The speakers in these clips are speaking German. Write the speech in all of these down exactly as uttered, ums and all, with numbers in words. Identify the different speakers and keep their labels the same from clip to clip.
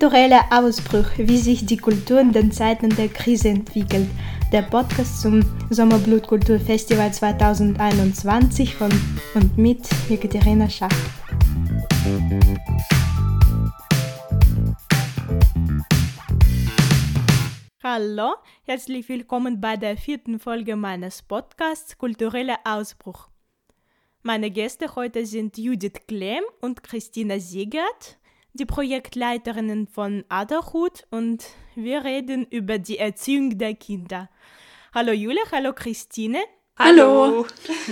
Speaker 1: Kulturelle Ausbruch, wie sich die Kultur in den Zeiten der Krise entwickelt. Der Podcast zum Sommerblut-Kulturfestival zwanzig einundzwanzig von und mit Jekaterina Schacht. Hallo, herzlich willkommen bei der vierten Folge meines Podcasts Kultureller Ausbruch. Meine Gäste heute sind Judith Klemm und Christina Siegert, die Projektleiterinnen von Adderhut, und wir reden über die Erziehung der Kinder. Hallo Julia, hallo Christine.
Speaker 2: Hallo.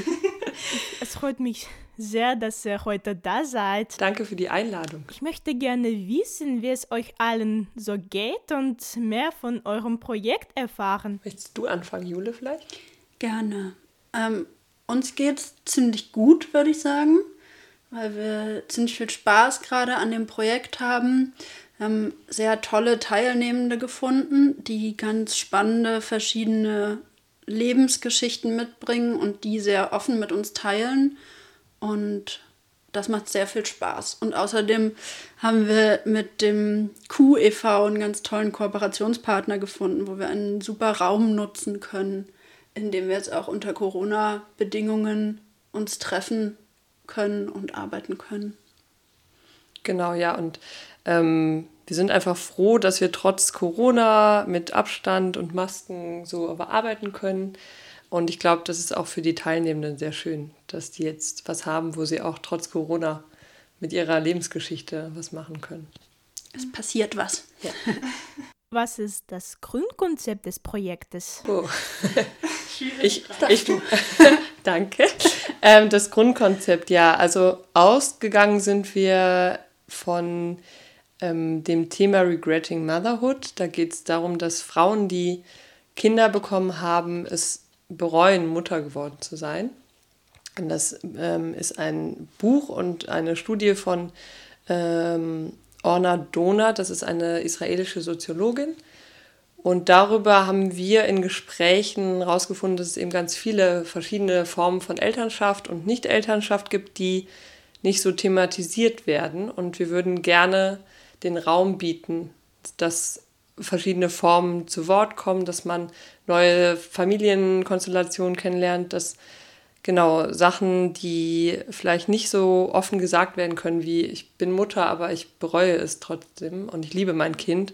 Speaker 1: Es freut mich sehr, dass ihr heute da seid.
Speaker 2: Danke für die Einladung.
Speaker 1: Ich möchte gerne wissen, wie es euch allen so geht und mehr von eurem Projekt erfahren.
Speaker 2: Möchtest du anfangen, Jule, vielleicht?
Speaker 3: Gerne. Ähm, uns geht's ziemlich gut, würde ich sagen, weil wir ziemlich viel Spaß gerade an dem Projekt haben. Wir haben sehr tolle Teilnehmende gefunden, die ganz spannende, verschiedene Lebensgeschichten mitbringen und die sehr offen mit uns teilen. Und das macht sehr viel Spaß. Und außerdem haben wir mit dem Q e V einen ganz tollen Kooperationspartner gefunden, wo wir einen super Raum nutzen können, in dem wir jetzt auch unter Corona-Bedingungen uns treffen können und arbeiten können.
Speaker 2: Genau, ja. Und ähm, wir sind einfach froh, dass wir trotz Corona mit Abstand und Masken so aber arbeiten können. Und ich glaube, das ist auch für die Teilnehmenden sehr schön, dass die jetzt was haben, wo sie auch trotz Corona mit ihrer Lebensgeschichte was machen können.
Speaker 3: Es passiert was.
Speaker 2: Ja.
Speaker 1: Was ist das Grundkonzept des Projektes?
Speaker 2: Oh. ich, ich, danke. Ähm, das Grundkonzept, ja, also ausgegangen sind wir von ähm, dem Thema Regretting Motherhood. Da geht es darum, dass Frauen, die Kinder bekommen haben, es bereuen, Mutter geworden zu sein. Und das ähm, ist ein Buch und eine Studie von ähm, Orna Doner, das ist eine israelische Soziologin. Und darüber haben wir in Gesprächen herausgefunden, dass es eben ganz viele verschiedene Formen von Elternschaft und Nicht-Elternschaft gibt, die nicht so thematisiert werden. Und wir würden gerne den Raum bieten, dass verschiedene Formen zu Wort kommen, dass man neue Familienkonstellationen kennenlernt, dass genau Sachen, die vielleicht nicht so offen gesagt werden können, wie ich bin Mutter, aber ich bereue es trotzdem und ich liebe mein Kind,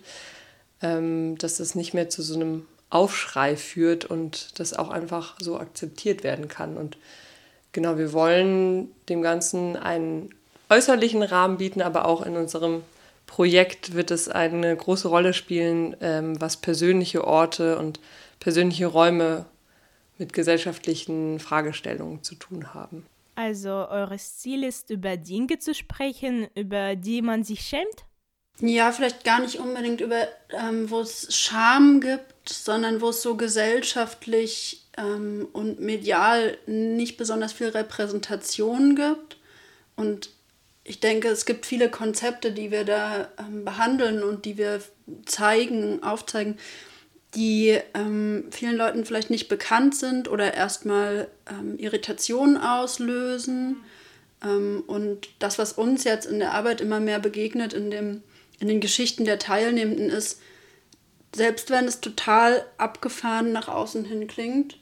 Speaker 2: ähm, dass es nicht mehr zu so einem Aufschrei führt und das auch einfach so akzeptiert werden kann. Und genau, wir wollen dem Ganzen einen äußerlichen Rahmen bieten, aber auch in unserem Projekt wird es eine große Rolle spielen, ähm, was persönliche Orte und persönliche Räume mit gesellschaftlichen Fragestellungen zu tun haben.
Speaker 1: Also eures Ziel ist, über Dinge zu sprechen, über die man sich schämt?
Speaker 3: Ja, vielleicht gar nicht unbedingt über, ähm, wo es Scham gibt, sondern wo es so gesellschaftlich ähm, und medial nicht besonders viel Repräsentation gibt. Und ich denke, es gibt viele Konzepte, die wir da ähm, behandeln und die wir zeigen, aufzeigen, die ähm, vielen Leuten vielleicht nicht bekannt sind oder erstmal ähm, Irritationen auslösen. Ähm, und das, was uns jetzt in der Arbeit immer mehr begegnet, in, dem, in den Geschichten der Teilnehmenden ist, selbst wenn es total abgefahren nach außen hin klingt,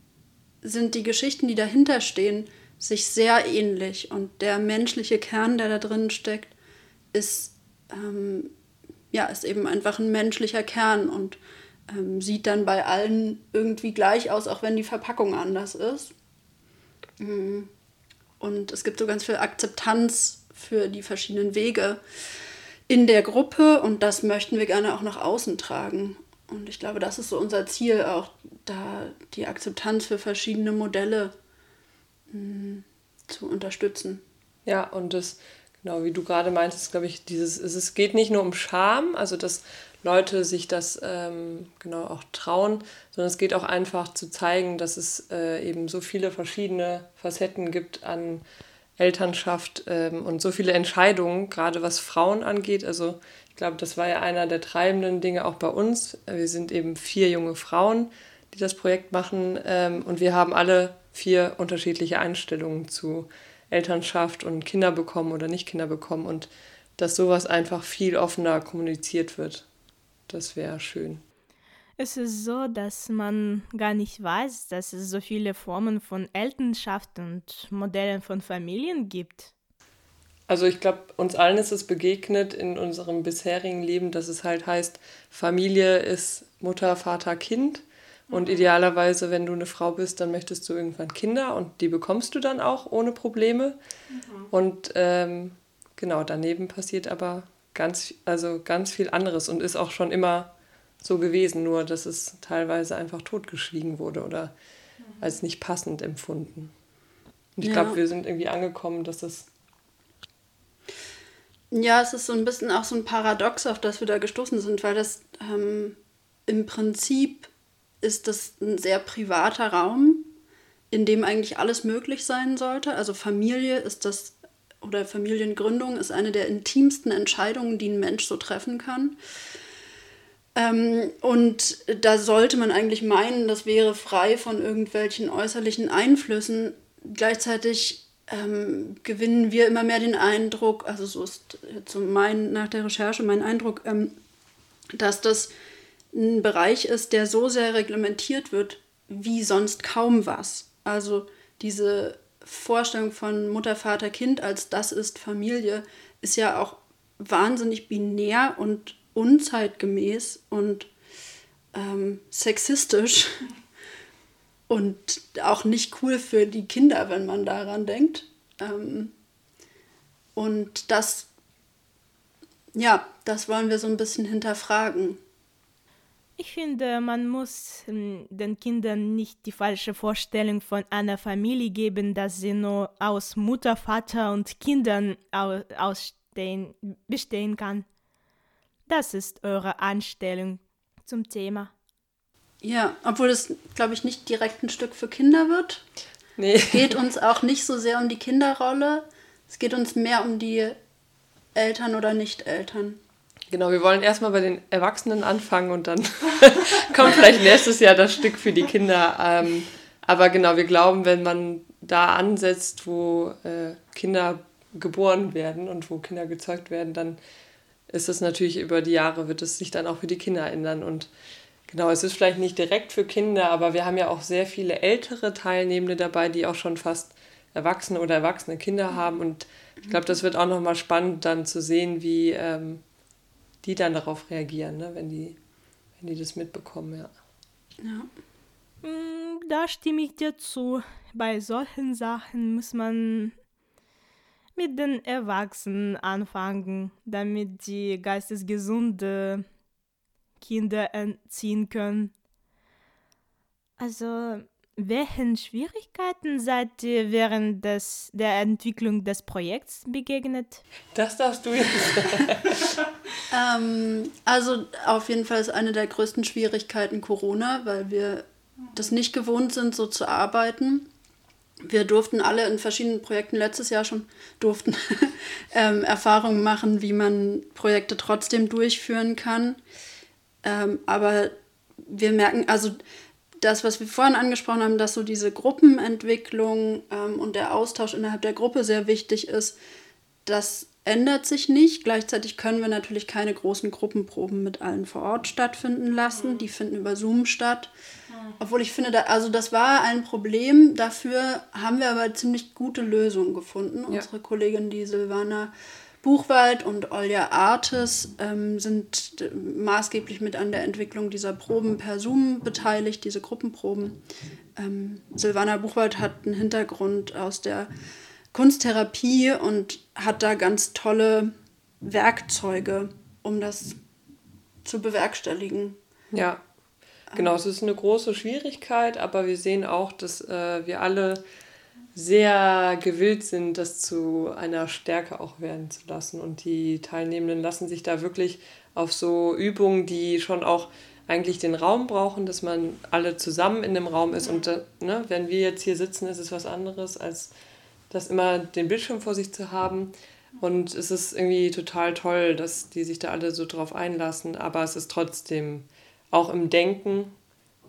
Speaker 3: sind die Geschichten, die dahinter stehen, sich sehr ähnlich. Und der menschliche Kern, der da drin steckt, ist, ähm, ja, ist eben einfach ein menschlicher Kern und Ähm, sieht dann bei allen irgendwie gleich aus, auch wenn die Verpackung anders ist. Und es gibt so ganz viel Akzeptanz für die verschiedenen Wege in der Gruppe und das möchten wir gerne auch nach außen tragen. Und ich glaube, das ist so unser Ziel, auch da die Akzeptanz für verschiedene Modelle mh, zu unterstützen.
Speaker 2: Ja, und das, genau wie du gerade meintest, glaube ich, dieses, es geht nicht nur um Scham, also dass Leute sich das ähm, genau auch trauen, sondern es geht auch einfach zu zeigen, dass es äh, eben so viele verschiedene Facetten gibt an Elternschaft ähm, und so viele Entscheidungen, gerade was Frauen angeht. Also ich glaube, das war ja einer der treibenden Dinge auch bei uns. Wir sind eben vier junge Frauen, die das Projekt machen ähm, und wir haben alle vier unterschiedliche Einstellungen zu Elternschaft und Kinder bekommen oder nicht Kinder bekommen und dass sowas einfach viel offener kommuniziert wird. Das wäre schön.
Speaker 1: Es ist so, dass man gar nicht weiß, dass es so viele Formen von Elternschaft und Modellen von Familien gibt.
Speaker 2: Also ich glaube, uns allen ist es begegnet in unserem bisherigen Leben, dass es halt heißt, Familie ist Mutter, Vater, Kind. Und idealerweise, wenn du eine Frau bist, dann möchtest du irgendwann Kinder und die bekommst du dann auch ohne Probleme. Mhm. Und ähm, genau, daneben passiert aber ganz, also ganz viel anderes und ist auch schon immer so gewesen, nur dass es teilweise einfach totgeschwiegen wurde oder mhm. als nicht passend empfunden. Und ich ja. glaube, wir sind irgendwie angekommen, dass es...
Speaker 3: Ja, es ist so ein bisschen auch so ein Paradox, auf das wir da gestoßen sind, weil das ähm, im Prinzip ist das ein sehr privater Raum, in dem eigentlich alles möglich sein sollte. Also Familie ist das, oder Familiengründung ist eine der intimsten Entscheidungen, die ein Mensch so treffen kann. Ähm, und da sollte man eigentlich meinen, das wäre frei von irgendwelchen äußerlichen Einflüssen. Gleichzeitig ähm, gewinnen wir immer mehr den Eindruck, also so ist jetzt so mein, nach der Recherche mein Eindruck, ähm, dass das ein Bereich ist, der so sehr reglementiert wird, wie sonst kaum was. Also diese Vorstellung von Mutter, Vater, Kind als das ist Familie ist ja auch wahnsinnig binär und unzeitgemäß und ähm, sexistisch und auch nicht cool für die Kinder, wenn man daran denkt. Ähm, und das, ja, das wollen wir so ein bisschen hinterfragen.
Speaker 1: Ich finde, man muss ähm, den Kindern nicht die falsche Vorstellung von einer Familie geben, dass sie nur aus Mutter, Vater und Kindern au- ausstehen, bestehen kann. Das ist eure Einstellung zum Thema.
Speaker 3: Ja, obwohl es, glaube ich, nicht direkt ein Stück für Kinder wird. Nee. Es geht uns auch nicht so sehr um die Kinderrolle. Es geht uns mehr um die Eltern oder Nicht-Eltern.
Speaker 2: Genau, wir wollen erstmal bei den Erwachsenen anfangen und dann kommt vielleicht nächstes Jahr das Stück für die Kinder. Ähm, aber genau, wir glauben, wenn man da ansetzt, wo äh, Kinder geboren werden und wo Kinder gezeugt werden, dann ist es natürlich über die Jahre, wird es sich dann auch für die Kinder ändern. Und genau, es ist vielleicht nicht direkt für Kinder, aber wir haben ja auch sehr viele ältere Teilnehmende dabei, die auch schon fast Erwachsene oder erwachsene Kinder haben. Und ich glaube, das wird auch nochmal spannend dann zu sehen, wie... Ähm, die dann darauf reagieren, ne, wenn die, wenn die das mitbekommen, ja.
Speaker 3: Ja.
Speaker 1: Da stimme ich dir zu. Bei solchen Sachen muss man mit den Erwachsenen anfangen, damit die geistesgesunde Kinder erziehen können. Also, welchen Schwierigkeiten seid ihr während des, der Entwicklung des Projekts begegnet?
Speaker 2: Das darfst du jetzt sagen.
Speaker 3: ähm, also auf jeden Fall ist eine der größten Schwierigkeiten Corona, weil wir das nicht gewohnt sind, so zu arbeiten. Wir durften alle in verschiedenen Projekten letztes Jahr schon durften ähm, Erfahrungen machen, wie man Projekte trotzdem durchführen kann. Ähm, aber wir merken, also das, was wir vorhin angesprochen haben, dass so diese Gruppenentwicklung ähm, und der Austausch innerhalb der Gruppe sehr wichtig ist, das ändert sich nicht. Gleichzeitig können wir natürlich keine großen Gruppenproben mit allen vor Ort stattfinden lassen. Mhm. Die finden über Zoom statt. Mhm. Obwohl ich finde, da, also das war ein Problem. Dafür haben wir aber ziemlich gute Lösungen gefunden. Ja. Unsere Kollegin, die Silvana Buchwald und Olja Artes ähm, sind maßgeblich mit an der Entwicklung dieser Proben per Zoom beteiligt, diese Gruppenproben. Ähm, Silvana Buchwald hat einen Hintergrund aus der Kunsttherapie und hat da ganz tolle Werkzeuge, um das zu bewerkstelligen.
Speaker 2: Ja, genau, es ist eine große Schwierigkeit, aber wir sehen auch, dass äh, wir alle sehr gewillt sind, das zu einer Stärke auch werden zu lassen. Und die Teilnehmenden lassen sich da wirklich auf so Übungen, die schon auch eigentlich den Raum brauchen, dass man alle zusammen in dem Raum ist. Und ne, wenn wir jetzt hier sitzen, ist es was anderes, als das immer den Bildschirm vor sich zu haben. Und es ist irgendwie total toll, dass die sich da alle so drauf einlassen. Aber es ist trotzdem auch im Denken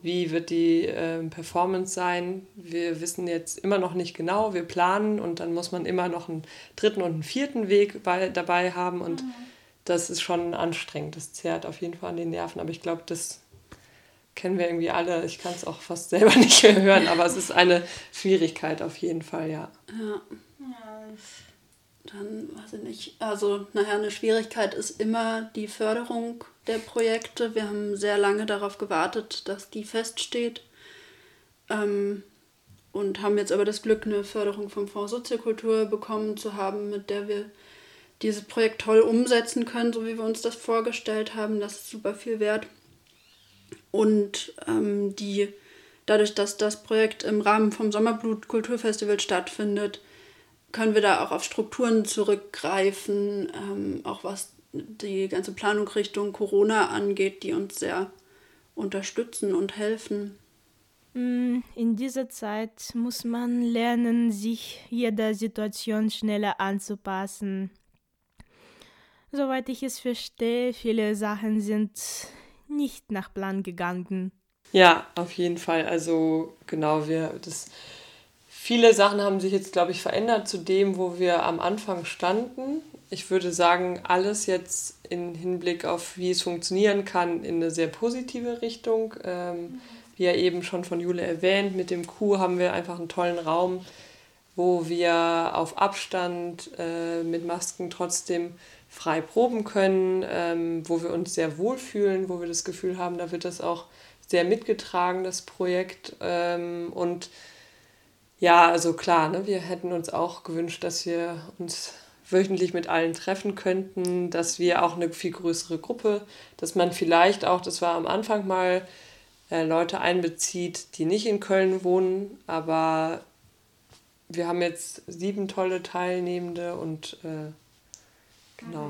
Speaker 2: wie wird die äh, Performance sein. Wir wissen jetzt immer noch nicht genau, wir planen und dann muss man immer noch einen dritten und einen vierten Weg bei, dabei haben und mhm. das ist schon anstrengend. Das zehrt auf jeden Fall an den Nerven, aber ich glaube, das kennen wir irgendwie alle. Ich kann es auch fast selber nicht mehr hören, aber es ist eine Schwierigkeit auf jeden Fall, ja.
Speaker 3: Ja. ja. Dann weiß ich nicht. Also, naja, eine Schwierigkeit ist immer die Förderung der Projekte. Wir haben sehr lange darauf gewartet, dass die feststeht. Ähm, und haben jetzt aber das Glück, eine Förderung vom Fonds Soziokultur bekommen zu haben, mit der wir dieses Projekt toll umsetzen können, so wie wir uns das vorgestellt haben. Das ist super viel wert. Und ähm, die, dadurch, dass das Projekt im Rahmen vom Sommerblut Kulturfestival stattfindet, können wir da auch auf Strukturen zurückgreifen, ähm, auch was die ganze Planung Richtung Corona angeht, die uns sehr unterstützen und helfen.
Speaker 1: In dieser Zeit muss man lernen, sich jeder Situation schneller anzupassen. Soweit ich es verstehe, viele Sachen sind nicht nach Plan gegangen.
Speaker 2: Ja, auf jeden Fall. Also genau, wir das viele Sachen haben sich jetzt, glaube ich, verändert zu dem, wo wir am Anfang standen. Ich würde sagen, alles jetzt im Hinblick auf, wie es funktionieren kann, in eine sehr positive Richtung. Ähm, mhm. Wie ja eben schon von Jule erwähnt, mit dem Q haben wir einfach einen tollen Raum, wo wir auf Abstand äh, mit Masken trotzdem frei proben können, ähm, wo wir uns sehr wohlfühlen, wo wir das Gefühl haben, da wird das auch sehr mitgetragen, das Projekt. Ähm, und ja, also klar, ne, wir hätten uns auch gewünscht, dass wir uns wöchentlich mit allen treffen könnten, dass wir auch eine viel größere Gruppe, dass man vielleicht auch, das war am Anfang mal, äh, Leute einbezieht, die nicht in Köln wohnen, aber wir haben jetzt sieben tolle Teilnehmende und äh, genau.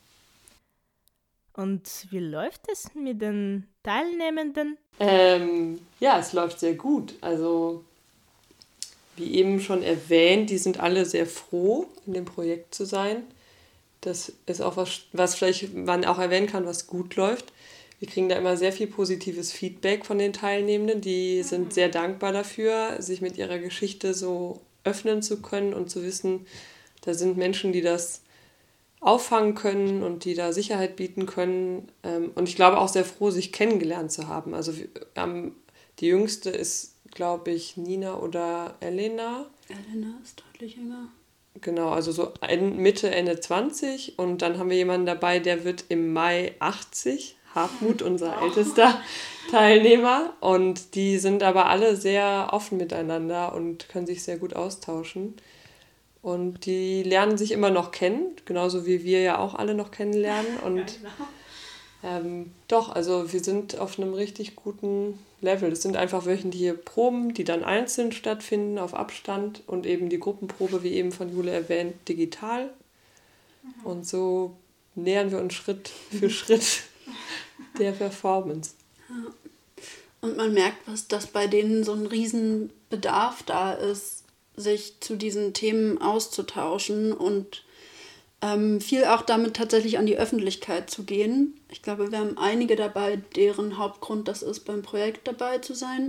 Speaker 1: Und wie läuft es mit den Teilnehmenden?
Speaker 2: Ähm, ja, es läuft sehr gut. Also wie eben schon erwähnt, die sind alle sehr froh, in dem Projekt zu sein. Das ist auch was, was vielleicht man auch erwähnen kann, was gut läuft. Wir kriegen da immer sehr viel positives Feedback von den Teilnehmenden. Die sind sehr dankbar dafür, sich mit ihrer Geschichte so öffnen zu können und zu wissen, da sind Menschen, die das auffangen können und die da Sicherheit bieten können. Und ich glaube auch sehr froh, sich kennengelernt zu haben. Also die Jüngste ist, glaube ich, Nina oder Elena.
Speaker 3: Elena ist deutlich jünger.
Speaker 2: Genau, also so Mitte, Ende zwanzig. Und dann haben wir jemanden dabei, der wird im Mai achtzig. Hartmut, unser oh. ältester Teilnehmer. Und die sind aber alle sehr offen miteinander und können sich sehr gut austauschen. Und die lernen sich immer noch kennen, genauso wie wir ja auch alle noch kennenlernen. Und ja, genau. ähm, doch, also wir sind auf einem richtig guten Level. Es sind einfach wöchentliche Proben, die dann einzeln stattfinden, auf Abstand. Und eben die Gruppenprobe, wie eben von Jule erwähnt, digital. Mhm. Und so nähern wir uns Schritt für Schritt der Performance.
Speaker 3: Ja. Und man merkt, was, dass bei denen so ein riesen Bedarf da ist, sich zu diesen Themen auszutauschen und ähm, viel auch damit tatsächlich an die Öffentlichkeit zu gehen. Ich glaube, wir haben einige dabei, deren Hauptgrund das ist, beim Projekt dabei zu sein.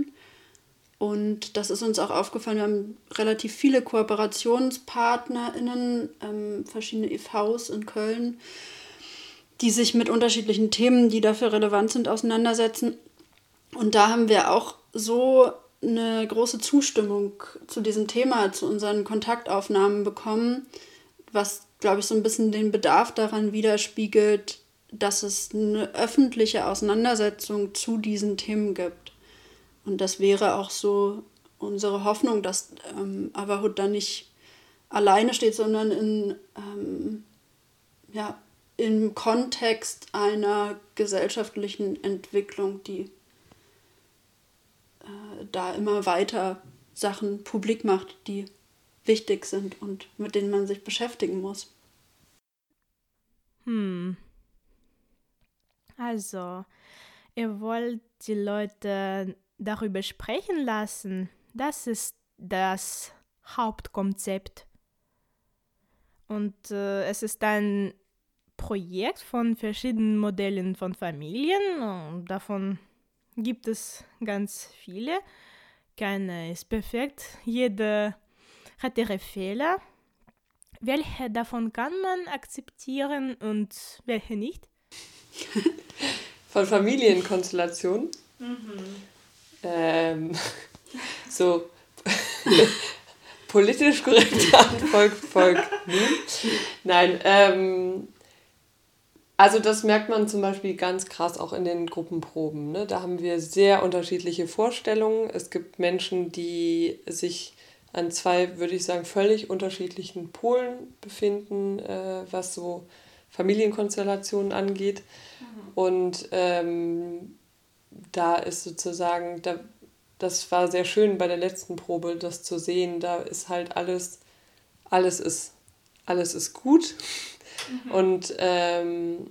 Speaker 3: Und das ist uns auch aufgefallen, wir haben relativ viele KooperationspartnerInnen, ähm, verschiedene E Vs in Köln, die sich mit unterschiedlichen Themen, die dafür relevant sind, auseinandersetzen. Und da haben wir auch so eine große Zustimmung zu diesem Thema, zu unseren Kontaktaufnahmen bekommen, was, glaube ich, so ein bisschen den Bedarf daran widerspiegelt, dass es eine öffentliche Auseinandersetzung zu diesen Themen gibt. Und das wäre auch so unsere Hoffnung, dass ähm, Awahood da nicht alleine steht, sondern in, ähm, ja, im Kontext einer gesellschaftlichen Entwicklung, die da immer weiter Sachen publik macht, die wichtig sind und mit denen man sich beschäftigen muss.
Speaker 1: Hm. Also, ihr wollt die Leute darüber sprechen lassen. Das ist das Hauptkonzept. Und äh, es ist ein Projekt von verschiedenen Modellen von Familien und davon gibt es ganz viele. Keiner ist perfekt. Jeder hat ihre Fehler. Welche davon kann man akzeptieren und welche nicht?
Speaker 2: Von Familienkonstellationen? Mhm. Ähm, so politisch korrekte Antwort folgt nie. Nein, ähm, also das merkt man zum Beispiel ganz krass auch in den Gruppenproben. Ne? Da haben wir sehr unterschiedliche Vorstellungen. Es gibt Menschen, die sich an zwei, würde ich sagen, völlig unterschiedlichen Polen befinden, äh, was so Familienkonstellationen angeht. Mhm. Und ähm, da ist sozusagen, da, das war sehr schön bei der letzten Probe, das zu sehen. Da ist halt alles, alles ist, alles ist gut. Mhm. Und ähm,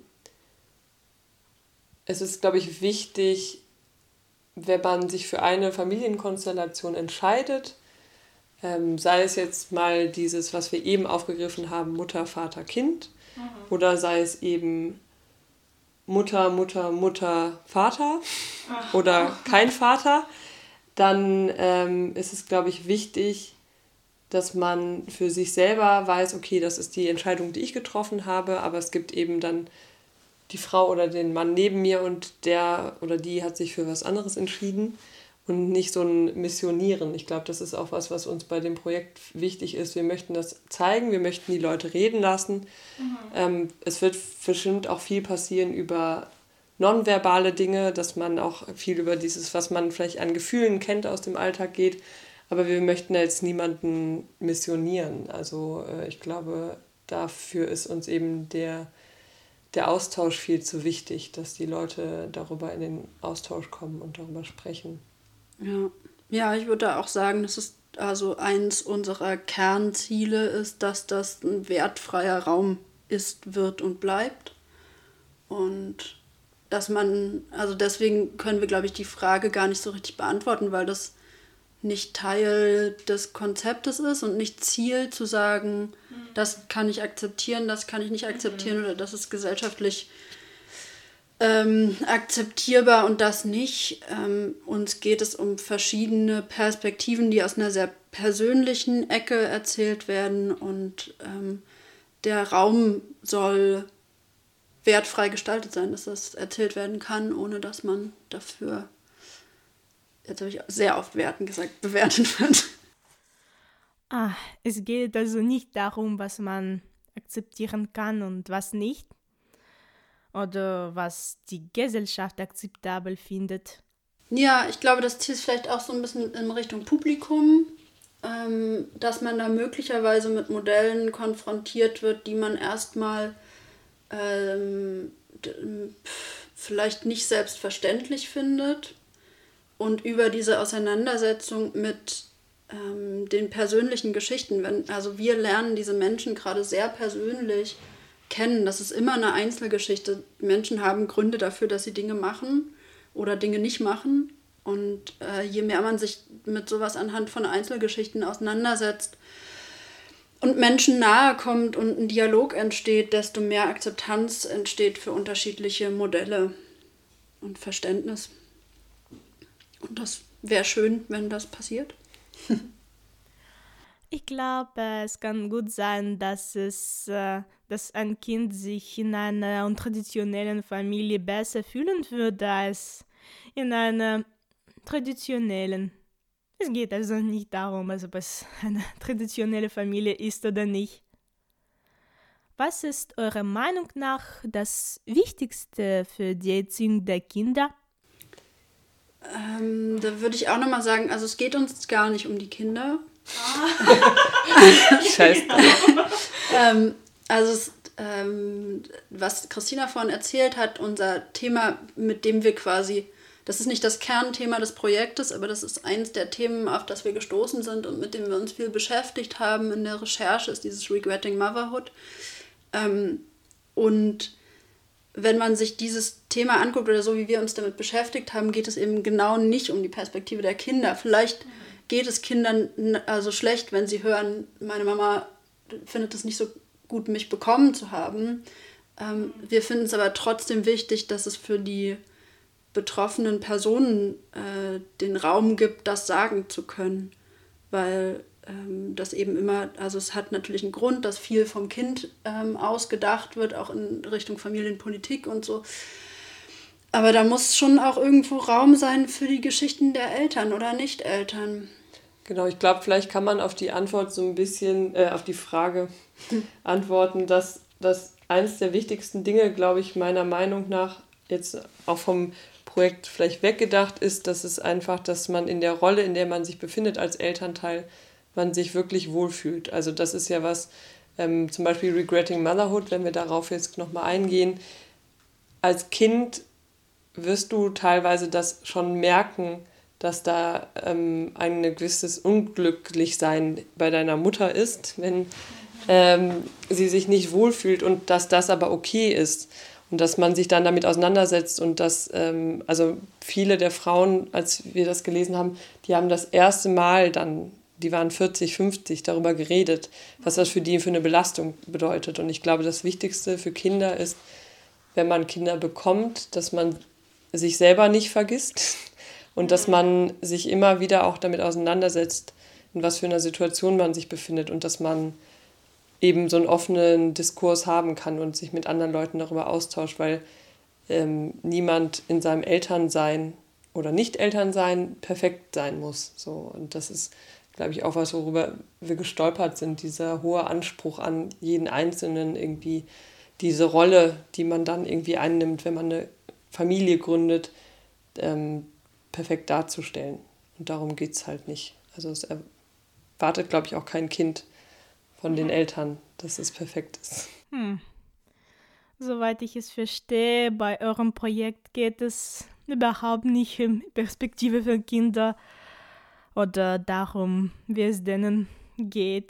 Speaker 2: es ist, glaube ich, wichtig, wenn man sich für eine Familienkonstellation entscheidet, ähm, sei es jetzt mal dieses, was wir eben aufgegriffen haben, Mutter, Vater, Kind, mhm. oder sei es eben Mutter, Mutter, Mutter, Vater Ach. oder kein Vater, dann ähm, ist es, glaube ich, wichtig, dass man für sich selber weiß, okay, das ist die Entscheidung, die ich getroffen habe, aber es gibt eben dann die Frau oder den Mann neben mir und der oder die hat sich für was anderes entschieden und nicht so ein Missionieren. Ich glaube, das ist auch was, was uns bei dem Projekt wichtig ist. Wir möchten das zeigen, wir möchten die Leute reden lassen. Mhm. Ähm, es wird bestimmt auch viel passieren über nonverbale Dinge, dass man auch viel über dieses, was man vielleicht an Gefühlen kennt, aus dem Alltag geht. Aber wir möchten jetzt niemanden missionieren. Also äh, ich glaube, dafür ist uns eben der, der Austausch viel zu wichtig, dass die Leute darüber in den Austausch kommen und darüber sprechen.
Speaker 3: Ja, ja, ich würde auch sagen, dass es also eins unserer Kernziele ist, dass das ein wertfreier Raum ist, wird und bleibt. Und dass man, also deswegen können wir, glaube ich, die Frage gar nicht so richtig beantworten, weil das nicht Teil des Konzeptes ist und nicht Ziel zu sagen, mhm. das kann ich akzeptieren, das kann ich nicht akzeptieren mhm. oder das ist gesellschaftlich ähm, akzeptierbar und das nicht. Ähm, uns geht es um verschiedene Perspektiven, die aus einer sehr persönlichen Ecke erzählt werden und ähm, der Raum soll wertfrei gestaltet sein, dass das erzählt werden kann, ohne dass man dafür, jetzt habe ich sehr oft Werten gesagt, bewertet wird.
Speaker 1: Ah, es geht also nicht darum, was man akzeptieren kann und was nicht. Oder was die Gesellschaft akzeptabel findet.
Speaker 3: Ja, ich glaube, das zielt vielleicht auch so ein bisschen in Richtung Publikum, ähm, dass man da möglicherweise mit Modellen konfrontiert wird, die man erstmal ähm, vielleicht nicht selbstverständlich findet. Und über diese Auseinandersetzung mit ähm, den persönlichen Geschichten, wenn, also wir lernen diese Menschen gerade sehr persönlich kennen. Das ist immer eine Einzelgeschichte. Menschen haben Gründe dafür, dass sie Dinge machen oder Dinge nicht machen. Und äh, je mehr man sich mit sowas anhand von Einzelgeschichten auseinandersetzt und Menschen nahe kommt und ein Dialog entsteht, desto mehr Akzeptanz entsteht für unterschiedliche Modelle und Verständnis. Und das wäre schön, wenn das passiert.
Speaker 1: Ich glaube, es kann gut sein, dass, es, äh, dass ein Kind sich in einer untraditionellen Familie besser fühlen würde als in einer traditionellen. Es geht also nicht darum, also ob es eine traditionelle Familie ist oder nicht. Was ist eurer Meinung nach das Wichtigste für die Erziehung der Kinder?
Speaker 3: Ähm, da würde ich auch nochmal sagen, also es geht uns gar nicht um die Kinder.
Speaker 2: Scheiße.
Speaker 3: ähm, also es, ähm, was Christina vorhin erzählt hat, unser Thema, mit dem wir quasi, das ist nicht das Kernthema des Projektes, aber das ist eins der Themen, auf das wir gestoßen sind und mit dem wir uns viel beschäftigt haben in der Recherche, ist dieses Regretting Motherhood. Ähm, und wenn man sich dieses Thema anguckt oder so, wie wir uns damit beschäftigt haben, geht es eben genau nicht um die Perspektive der Kinder. Vielleicht geht es Kindern also schlecht, wenn sie hören, meine Mama findet es nicht so gut, mich bekommen zu haben. Ähm, wir finden es aber trotzdem wichtig, dass es für die betroffenen Personen äh, den Raum gibt, das sagen zu können. Weil ähm, das eben immer, also es hat natürlich einen Grund, dass viel vom Kind ähm, ausgedacht wird, auch in Richtung Familienpolitik und so. Aber da muss schon auch irgendwo Raum sein für die Geschichten der Eltern oder Nicht-Eltern.
Speaker 2: Genau, ich glaube, vielleicht kann man auf die Antwort so ein bisschen, äh, auf die Frage antworten, dass das eines der wichtigsten Dinge, glaube ich, meiner Meinung nach, jetzt auch vom Projekt vielleicht weggedacht ist, dass es einfach, dass man in der Rolle, in der man sich befindet als Elternteil, man sich wirklich wohlfühlt. Also das ist ja was, ähm, zum Beispiel Regretting Motherhood, wenn wir darauf jetzt nochmal eingehen. Als Kind wirst du teilweise das schon merken, dass da ähm, ein gewisses Unglücklichsein bei deiner Mutter ist, wenn ähm, sie sich nicht wohlfühlt und dass das aber okay ist und dass man sich dann damit auseinandersetzt und dass, ähm, also viele der Frauen, als wir das gelesen haben, die haben das erste Mal dann, die waren vierzig, fünfzig, darüber geredet, was das für die für eine Belastung bedeutet. Und ich glaube, das Wichtigste für Kinder ist, wenn man Kinder bekommt, dass man sich selber nicht vergisst und dass man sich immer wieder auch damit auseinandersetzt, in was für einer Situation man sich befindet und dass man eben so einen offenen Diskurs haben kann und sich mit anderen Leuten darüber austauscht, weil ähm, niemand in seinem Elternsein oder Nicht-Elternsein perfekt sein muss. So. Und das ist, glaube ich, auch was, worüber wir gestolpert sind, dieser hohe Anspruch an jeden Einzelnen, irgendwie diese Rolle, die man dann irgendwie einnimmt, wenn man eine Familie gründet, ähm, perfekt darzustellen. Und darum geht es halt nicht. Also es erwartet, glaube ich, auch kein Kind von den Eltern, dass es perfekt ist.
Speaker 1: Hm. Soweit ich es verstehe, bei eurem Projekt geht es überhaupt nicht um Perspektive für Kinder oder darum, wie es denen geht,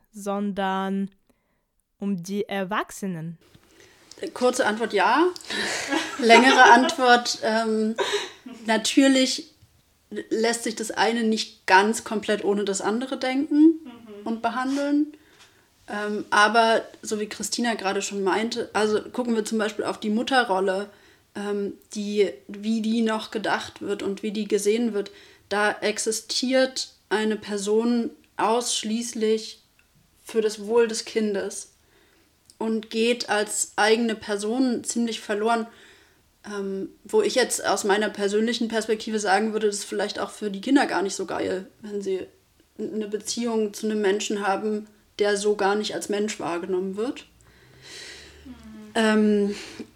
Speaker 1: sondern um die Erwachsenen.
Speaker 3: Kurze Antwort ja. Längere Antwort, ähm, natürlich lässt sich das eine nicht ganz komplett ohne das andere denken mhm. und behandeln. Ähm, aber so wie Christina gerade schon meinte, also gucken wir zum Beispiel auf die Mutterrolle, ähm, die, wie die noch gedacht wird und wie die gesehen wird. Da existiert eine Person ausschließlich für das Wohl des Kindes und geht als eigene Person ziemlich verloren, ähm, wo ich jetzt aus meiner persönlichen Perspektive sagen würde, das ist vielleicht auch für die Kinder gar nicht so geil, wenn sie eine Beziehung zu einem Menschen haben, der so gar nicht als Mensch wahrgenommen wird. Mhm. Ähm,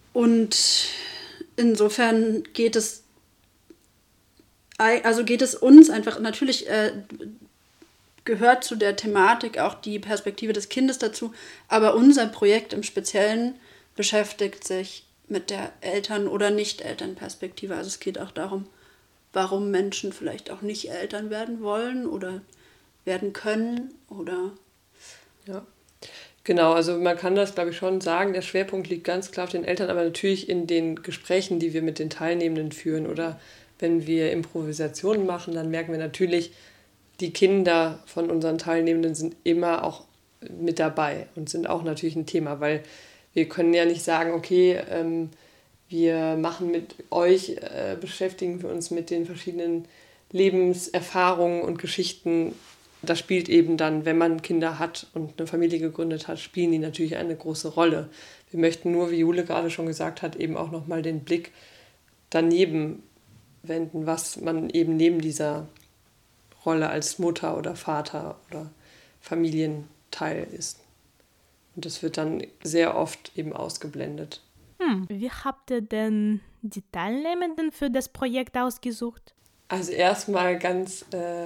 Speaker 3: und insofern geht es, also geht es uns einfach, natürlich äh, gehört zu der Thematik auch die Perspektive des Kindes dazu, aber unser Projekt im Speziellen beschäftigt sich mit der Eltern- oder Nicht-Eltern-Perspektive. Also es geht auch darum, warum Menschen vielleicht auch nicht Eltern werden wollen oder werden können oder...
Speaker 2: Ja, genau, also man kann das, glaube ich, schon sagen, der Schwerpunkt liegt ganz klar auf den Eltern, aber natürlich in den Gesprächen, die wir mit den Teilnehmenden führen oder wenn wir Improvisationen machen, dann merken wir natürlich, die Kinder von unseren Teilnehmenden sind immer auch mit dabei und sind auch natürlich ein Thema, weil wir können ja nicht sagen, okay, ähm, wir machen mit euch, äh, beschäftigen wir uns mit den verschiedenen Lebenserfahrungen und Geschichten. Das spielt eben dann, wenn man Kinder hat und eine Familie gegründet hat, spielen die natürlich eine große Rolle. Wir möchten nur, wie Jule gerade schon gesagt hat, eben auch nochmal den Blick daneben wenden, was man eben neben dieser Rolle als Mutter oder Vater oder Familienteil ist. Und das wird dann sehr oft eben ausgeblendet.
Speaker 1: Hm. Wie habt ihr denn die Teilnehmenden für das Projekt ausgesucht?
Speaker 2: Also erstmal ganz... Äh,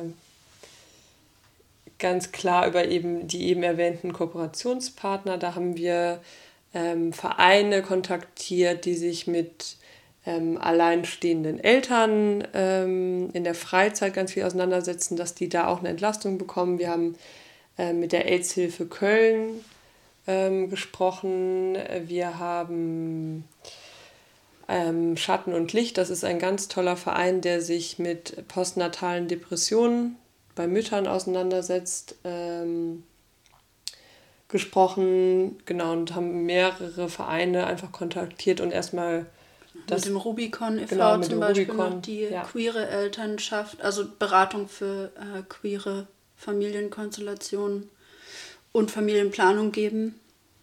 Speaker 2: ganz klar über eben die eben erwähnten Kooperationspartner. Da haben wir ähm, Vereine kontaktiert, die sich mit ähm, alleinstehenden Eltern ähm, in der Freizeit ganz viel auseinandersetzen, dass die da auch eine Entlastung bekommen. Wir haben äh, mit der AIDS-Hilfe Köln ähm, gesprochen. Wir haben ähm, Schatten und Licht. Das ist ein ganz toller Verein, der sich mit postnatalen Depressionen bei Müttern auseinandersetzt, ähm, gesprochen, genau, und haben mehrere Vereine einfach kontaktiert und erstmal
Speaker 3: Das, mit dem Rubicon e V genau, zum Beispiel Rubicon, noch die ja. queere Elternschaft, also Beratung für äh, queere Familienkonstellationen und Familienplanung geben.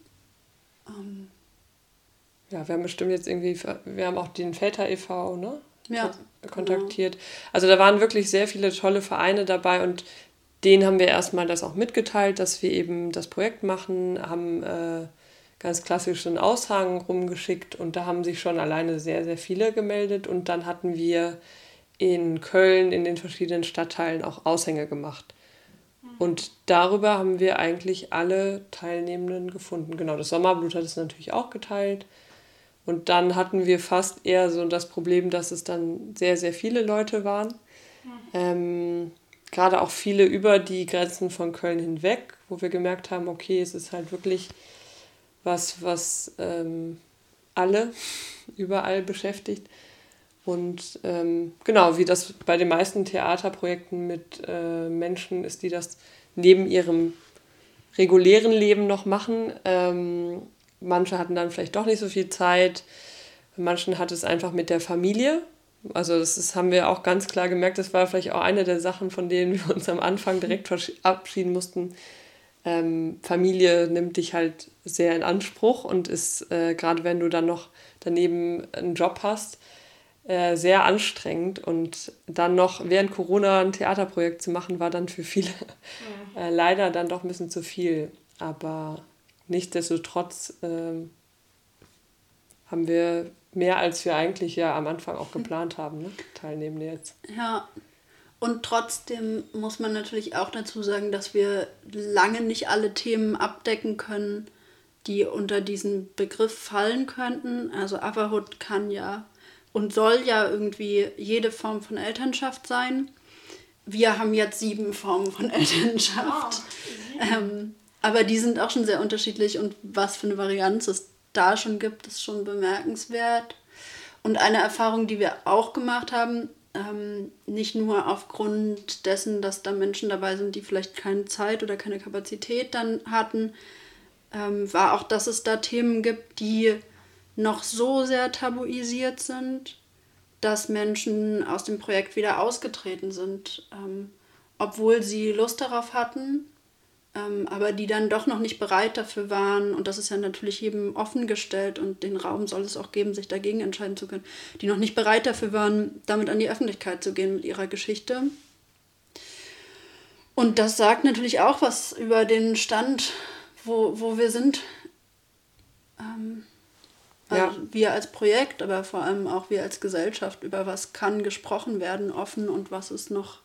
Speaker 3: Ähm.
Speaker 2: Ja, wir haben bestimmt jetzt irgendwie, wir haben auch den Väter e V, ne? Ja, kontaktiert. Genau. Also da waren wirklich sehr viele tolle Vereine dabei und denen haben wir erstmal das auch mitgeteilt, dass wir eben das Projekt machen, haben äh, ganz klassisch einen Aushang rumgeschickt und da haben sich schon alleine sehr, sehr viele gemeldet und dann hatten wir in Köln in den verschiedenen Stadtteilen auch Aushänge gemacht. Und darüber haben wir eigentlich alle Teilnehmenden gefunden. Genau, das Sommerblut hat es natürlich auch geteilt. Und dann hatten wir fast eher so das Problem, dass es dann sehr, sehr viele Leute waren. Mhm. Ähm, gerade auch viele über die Grenzen von Köln hinweg, wo wir gemerkt haben, okay, es ist halt wirklich was, was ähm, alle überall beschäftigt. Und ähm, genau, wie das bei den meisten Theaterprojekten mit äh, Menschen ist, die das neben ihrem regulären Leben noch machen. Ähm, manche hatten dann vielleicht doch nicht so viel Zeit. Bei manchen hat es einfach mit der Familie. Also das ist, haben wir auch ganz klar gemerkt, das war vielleicht auch eine der Sachen, von denen wir uns am Anfang direkt verabschieden mussten. Ähm, Familie nimmt dich halt sehr in Anspruch und ist, äh, gerade wenn du dann noch daneben einen Job hast, äh, sehr anstrengend. Und dann noch während Corona ein Theaterprojekt zu machen, war dann für viele äh, leider dann doch ein bisschen zu viel. Aber nichtsdestotrotz äh, haben wir mehr, als wir eigentlich ja am Anfang auch geplant haben, ne? Teilnehmende jetzt.
Speaker 3: Ja, und trotzdem muss man natürlich auch dazu sagen, dass wir lange nicht alle Themen abdecken können, die unter diesen Begriff fallen könnten. Also Averhood kann ja und soll ja irgendwie jede Form von Elternschaft sein. Wir haben jetzt sieben Formen von Elternschaft. Oh, ähm, aber die sind auch schon sehr unterschiedlich und was für eine Varianz es da schon gibt, ist schon bemerkenswert. Und eine Erfahrung, die wir auch gemacht haben, ähm, nicht nur aufgrund dessen, dass da Menschen dabei sind, die vielleicht keine Zeit oder keine Kapazität dann hatten, ähm, war auch, dass es da Themen gibt, die noch so sehr tabuisiert sind, dass Menschen aus dem Projekt wieder ausgetreten sind, ähm, obwohl sie Lust darauf hatten, ähm, aber die dann doch noch nicht bereit dafür waren, und das ist ja natürlich jedem offengestellt und den Raum soll es auch geben, sich dagegen entscheiden zu können, die noch nicht bereit dafür waren, damit an die Öffentlichkeit zu gehen mit ihrer Geschichte. Und das sagt natürlich auch was über den Stand, wo, wo wir sind. Ähm, Also ja. Wir als Projekt, aber vor allem auch wir als Gesellschaft, über was kann gesprochen werden offen und was ist noch,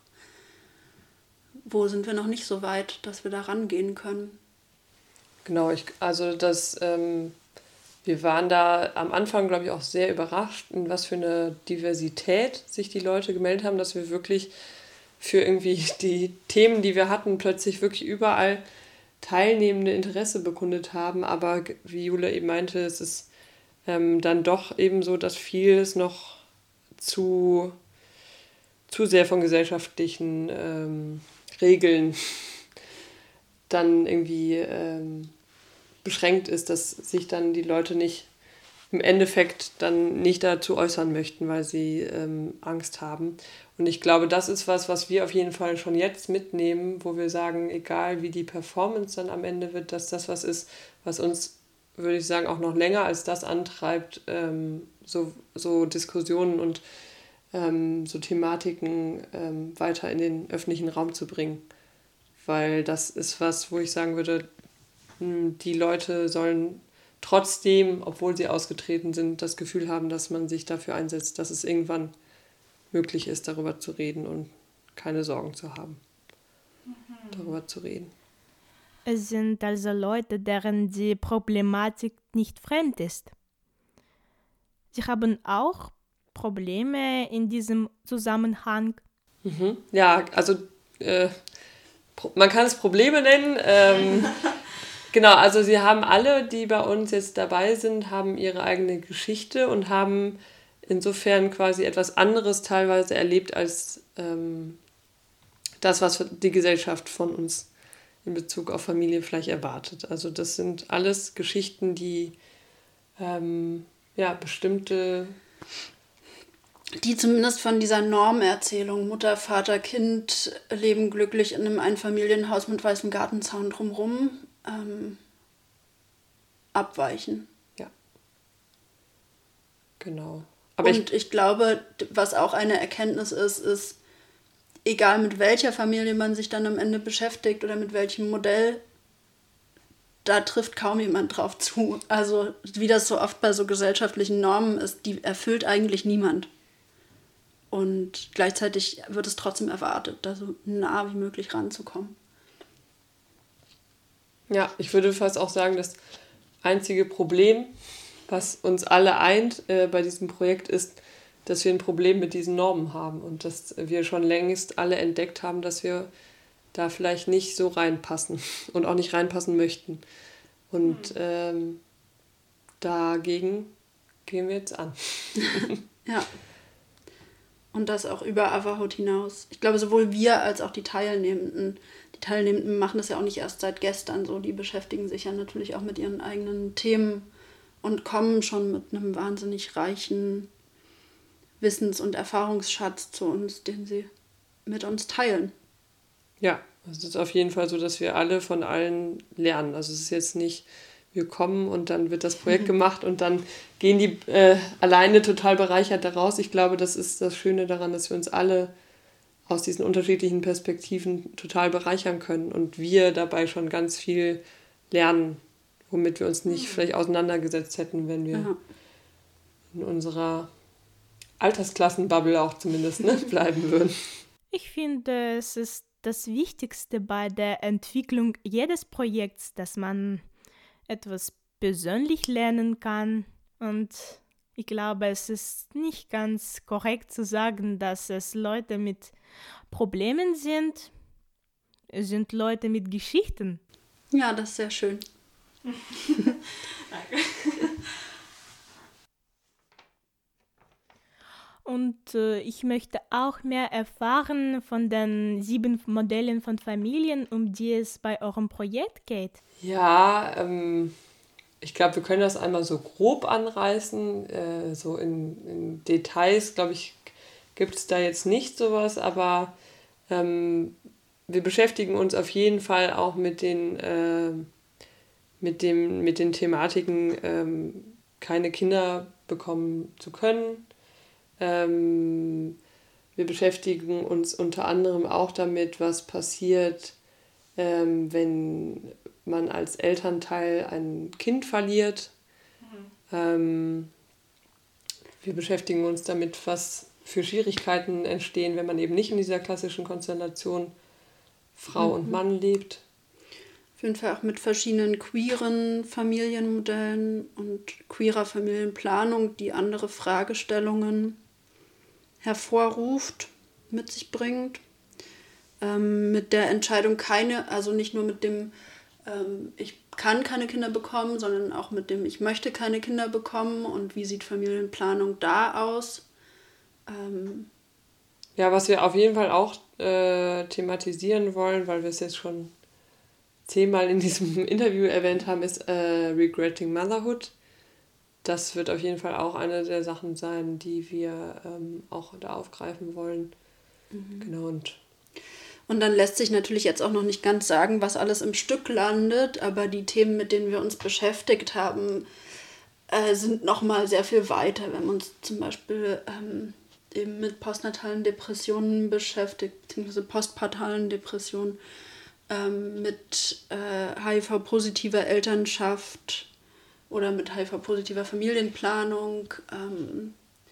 Speaker 3: wo sind wir noch nicht so weit, dass wir da rangehen können.
Speaker 2: Genau, ich, also das, ähm, wir waren da am Anfang, glaube ich, auch sehr überrascht, in was für eine Diversität sich die Leute gemeldet haben, dass wir wirklich für irgendwie die Themen, die wir hatten, plötzlich wirklich überall teilnehmende Interesse bekundet haben. Aber wie Jule eben meinte, es ist Ähm, dann doch eben so, dass vieles noch zu, zu sehr von gesellschaftlichen ähm, Regeln dann irgendwie ähm, beschränkt ist, dass sich dann die Leute nicht im Endeffekt dann nicht dazu äußern möchten, weil sie ähm, Angst haben. Und ich glaube, das ist was, was wir auf jeden Fall schon jetzt mitnehmen, wo wir sagen, egal wie die Performance dann am Ende wird, dass das was ist, was uns, würde ich sagen, auch noch länger als das antreibt, ähm, so, so Diskussionen und ähm, so Thematiken ähm, weiter in den öffentlichen Raum zu bringen. Weil das ist was, wo ich sagen würde, mh, die Leute sollen trotzdem, obwohl sie ausgetreten sind, das Gefühl haben, dass man sich dafür einsetzt, dass es irgendwann möglich ist, darüber zu reden und keine Sorgen zu haben, mhm. darüber zu reden.
Speaker 1: Es sind also Leute, deren die Problematik nicht fremd ist. Sie haben auch Probleme in diesem Zusammenhang.
Speaker 2: Mhm. Ja, also äh, man kann es Probleme nennen. Ähm, genau, also sie haben alle, die bei uns jetzt dabei sind, haben ihre eigene Geschichte und haben insofern quasi etwas anderes teilweise erlebt als ähm, das, was die Gesellschaft von uns in Bezug auf Familie vielleicht erwartet. Also das sind alles Geschichten, die ähm, ja, bestimmte
Speaker 3: die zumindest von dieser Normerzählung Mutter, Vater, Kind leben glücklich in einem Einfamilienhaus mit weißem Gartenzaun drumherum ähm, abweichen.
Speaker 2: Ja. Genau. Aber
Speaker 3: Und ich, ich glaube, was auch eine Erkenntnis ist, ist, egal mit welcher Familie man sich dann am Ende beschäftigt oder mit welchem Modell, da trifft kaum jemand drauf zu. Also wie das so oft bei so gesellschaftlichen Normen ist, die erfüllt eigentlich niemand. Und gleichzeitig wird es trotzdem erwartet, da so nah wie möglich ranzukommen.
Speaker 2: Ja, ich würde fast auch sagen, das einzige Problem, was uns alle eint äh, bei diesem Projekt, ist, dass wir ein Problem mit diesen Normen haben und dass wir schon längst alle entdeckt haben, dass wir da vielleicht nicht so reinpassen und auch nicht reinpassen möchten. Und ähm, dagegen gehen wir jetzt an.
Speaker 3: Ja. Und das auch über Averhout hinaus. Ich glaube, sowohl wir als auch die Teilnehmenden, die Teilnehmenden machen das ja auch nicht erst seit gestern so, die beschäftigen sich ja natürlich auch mit ihren eigenen Themen und kommen schon mit einem wahnsinnig reichen Wissens- und Erfahrungsschatz zu uns, den sie mit uns teilen.
Speaker 2: Ja, es ist auf jeden Fall so, dass wir alle von allen lernen. Also es ist jetzt nicht, wir kommen und dann wird das Projekt gemacht und dann gehen die äh, alleine total bereichert daraus. Ich glaube, das ist das Schöne daran, dass wir uns alle aus diesen unterschiedlichen Perspektiven total bereichern können und wir dabei schon ganz viel lernen, womit wir uns nicht vielleicht auseinandergesetzt hätten, wenn wir ja. in unserer Altersklassenbubble auch zumindest ne, bleiben würden.
Speaker 1: Ich finde, es ist das Wichtigste bei der Entwicklung jedes Projekts, dass man etwas persönlich lernen kann. Und ich glaube, es ist nicht ganz korrekt zu sagen, dass es Leute mit Problemen sind. Es sind Leute mit Geschichten.
Speaker 3: Ja, das ist sehr schön.
Speaker 1: Danke. Und äh, ich möchte auch mehr erfahren von den sieben Modellen von Familien, um die es bei eurem Projekt geht.
Speaker 2: Ja, ähm, ich glaube, wir können das einmal so grob anreißen. Äh, so in, in Details, glaube ich, gibt es da jetzt nicht sowas, aber ähm, wir beschäftigen uns auf jeden Fall auch mit den, äh, mit dem, mit den Thematiken, ähm, keine Kinder bekommen zu können. Ähm, wir beschäftigen uns unter anderem auch damit, was passiert, ähm, wenn man als Elternteil ein Kind verliert. Mhm. Ähm, wir beschäftigen uns damit, was für Schwierigkeiten entstehen, wenn man eben nicht in dieser klassischen Konstellation Frau mhm. und Mann lebt.
Speaker 3: Auf jeden Fall auch mit verschiedenen queeren Familienmodellen und queerer Familienplanung, die andere Fragestellungen hervorruft, mit sich bringt. Ähm, mit der Entscheidung keine, also nicht nur mit dem ähm, ich kann keine Kinder bekommen, sondern auch mit dem ich möchte keine Kinder bekommen und wie sieht Familienplanung da aus. Ähm,
Speaker 2: ja, was wir auf jeden Fall auch äh, thematisieren wollen, weil wir es jetzt schon zehnmal in diesem Interview erwähnt haben, ist äh, Regretting Motherhood. Das wird auf jeden Fall auch eine der Sachen sein, die wir ähm, auch da aufgreifen wollen. Mhm. Genau. Und,
Speaker 3: und dann lässt sich natürlich jetzt auch noch nicht ganz sagen, was alles im Stück landet, aber die Themen, mit denen wir uns beschäftigt haben, äh, sind nochmal sehr viel weiter. Wir haben uns zum Beispiel ähm, eben mit postnatalen Depressionen beschäftigt, beziehungsweise postpartalen Depressionen, ähm, mit äh, H I V-positiver Elternschaft oder mit H I V-positiver Familienplanung. Ähm.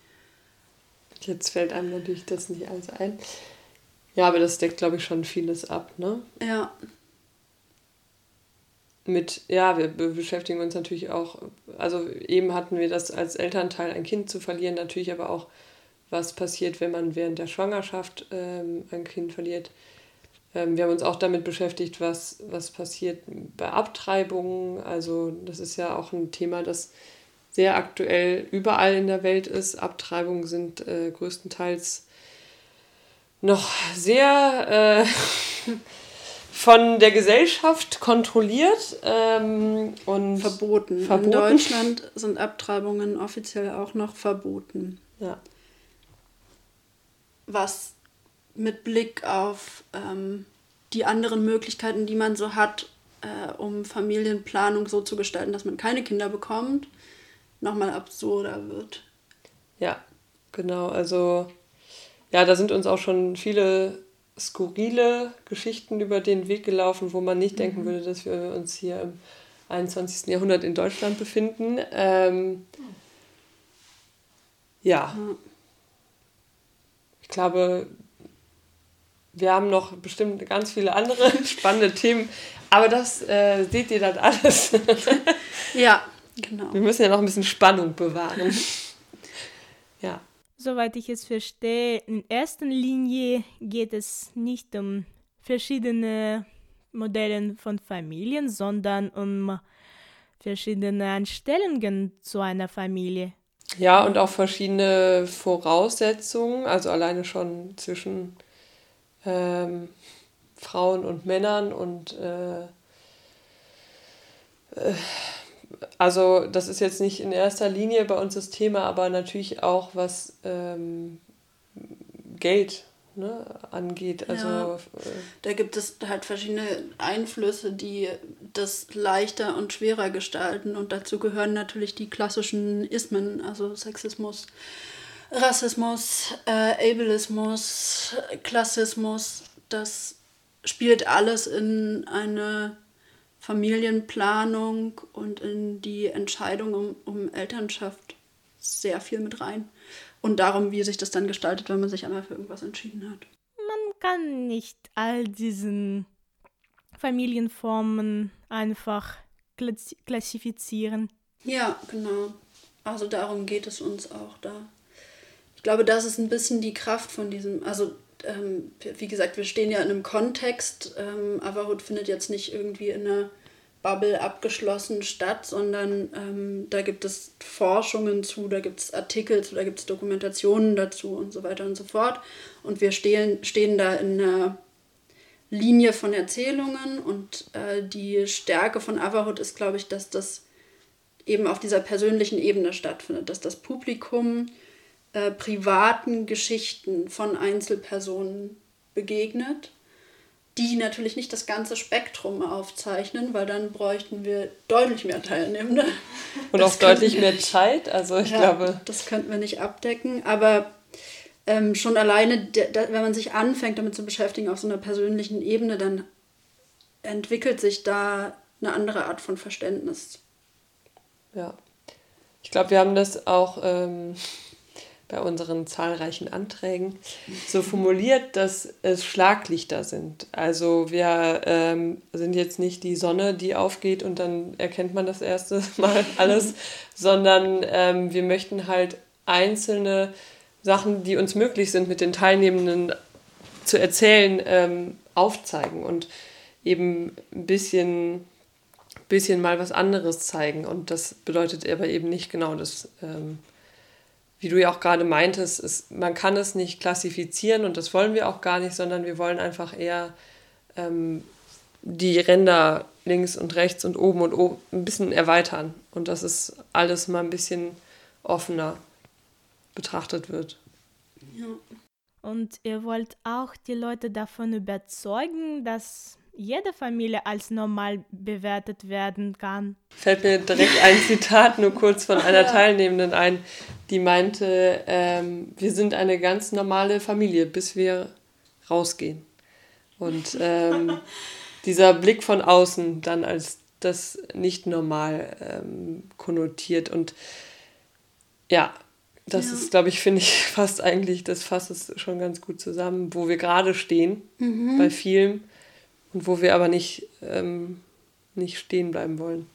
Speaker 2: Jetzt fällt einem natürlich das nicht alles ein. Ja, aber das deckt, glaube ich, schon vieles ab, ne?
Speaker 3: Ja.
Speaker 2: Mit, ja, wir beschäftigen uns natürlich auch, also eben hatten wir das als Elternteil, ein Kind zu verlieren, natürlich aber auch, was passiert, wenn man während der Schwangerschaft ähm, ein Kind verliert. Ähm, wir haben uns auch damit beschäftigt, was, was passiert bei Abtreibungen. Also das ist ja auch ein Thema, das sehr aktuell überall in der Welt ist. Abtreibungen sind äh, größtenteils noch sehr äh, von der Gesellschaft kontrolliert ähm, und
Speaker 3: verboten.
Speaker 2: verboten.
Speaker 3: In Deutschland sind Abtreibungen offiziell auch noch verboten.
Speaker 2: Ja.
Speaker 3: Was mit Blick auf ähm, die anderen Möglichkeiten, die man so hat, äh, um Familienplanung so zu gestalten, dass man keine Kinder bekommt, nochmal absurder wird.
Speaker 2: Ja, genau. Also ja, da sind uns auch schon viele skurrile Geschichten über den Weg gelaufen, wo man nicht mhm. denken würde, dass wir uns hier im einundzwanzigsten Jahrhundert in Deutschland befinden. Ähm, ja. Mhm. Ich glaube, wir haben noch bestimmt ganz viele andere spannende Themen, aber das äh, seht ihr dann alles.
Speaker 3: Ja, genau.
Speaker 2: Wir müssen ja noch ein bisschen Spannung bewahren. Ja.
Speaker 1: Soweit ich es verstehe, in erster Linie geht es nicht um verschiedene Modelle von Familien, sondern um verschiedene Einstellungen zu einer Familie.
Speaker 2: Ja, und auch verschiedene Voraussetzungen, also alleine schon zwischen ähm, Frauen und Männern und äh, äh, also das ist jetzt nicht in erster Linie bei uns das Thema, aber natürlich auch was ähm, Geld ne, angeht. Also,
Speaker 3: ja,
Speaker 2: äh,
Speaker 3: da gibt es halt verschiedene Einflüsse, die das leichter und schwerer gestalten. Und dazu gehören natürlich die klassischen Ismen, also Sexismus, Rassismus, äh, Ableismus, Klassismus. Das spielt alles in eine Familienplanung und in die Entscheidung um, um Elternschaft sehr viel mit rein. Und darum, wie sich das dann gestaltet, wenn man sich einmal für irgendwas entschieden hat.
Speaker 1: Man kann nicht all diesen Familienformen einfach klassifizieren.
Speaker 3: Ja, genau. Also darum geht es uns auch da. Ich glaube, das ist ein bisschen die Kraft von diesem, also ähm, wie gesagt, wir stehen ja in einem Kontext. Ähm, Averhood findet jetzt nicht irgendwie in einer Bubble abgeschlossen statt, sondern ähm, da gibt es Forschungen zu, da gibt es Artikel zu, da gibt es Dokumentationen dazu und so weiter und so fort. Und wir stehen, stehen da in einer Linie von Erzählungen und äh, die Stärke von Averhood ist, glaube ich, dass das eben auf dieser persönlichen Ebene stattfindet, dass das Publikum äh, privaten Geschichten von Einzelpersonen begegnet, die natürlich nicht das ganze Spektrum aufzeichnen, weil dann bräuchten wir deutlich mehr Teilnehmende.
Speaker 2: Und das auch deutlich mehr Zeit, also ich
Speaker 3: ja,
Speaker 2: glaube...
Speaker 3: Das könnten wir nicht abdecken, aber ähm, schon alleine, de, de, wenn man sich anfängt, damit zu beschäftigen auf so einer persönlichen Ebene, dann entwickelt sich da eine andere Art von Verständnis.
Speaker 2: Ja, ich glaube, wir haben das auch ähm, bei unseren zahlreichen Anträgen so formuliert, dass es Schlaglichter sind. Also wir ähm, sind jetzt nicht die Sonne, die aufgeht und dann erkennt man das erste Mal alles, sondern ähm, wir möchten halt einzelne Sachen, die uns möglich sind, mit den Teilnehmenden zu erzählen, ähm, aufzeigen und eben ein bisschen... bisschen mal was anderes zeigen. Und das bedeutet aber eben nicht genau das, ähm, wie du ja auch gerade meintest, ist, man kann es nicht klassifizieren und das wollen wir auch gar nicht, sondern wir wollen einfach eher ähm, die Ränder links und rechts und oben und oben ein bisschen erweitern und dass es alles mal ein bisschen offener betrachtet wird.
Speaker 3: Ja.
Speaker 1: Und ihr wollt auch die Leute davon überzeugen, dass jede Familie als normal bewertet werden kann.
Speaker 2: Fällt mir direkt ein Zitat nur kurz von einer Teilnehmenden ein, die meinte, ähm, wir sind eine ganz normale Familie, bis wir rausgehen. Und ähm, dieser Blick von außen dann als das nicht normal ähm, konnotiert. Und ja, das ja. ist, glaube ich, finde ich fast eigentlich, das fasst es schon ganz gut zusammen, wo wir gerade stehen, mhm. bei vielen. Und wo wir aber nicht, ähm, nicht stehen bleiben wollen.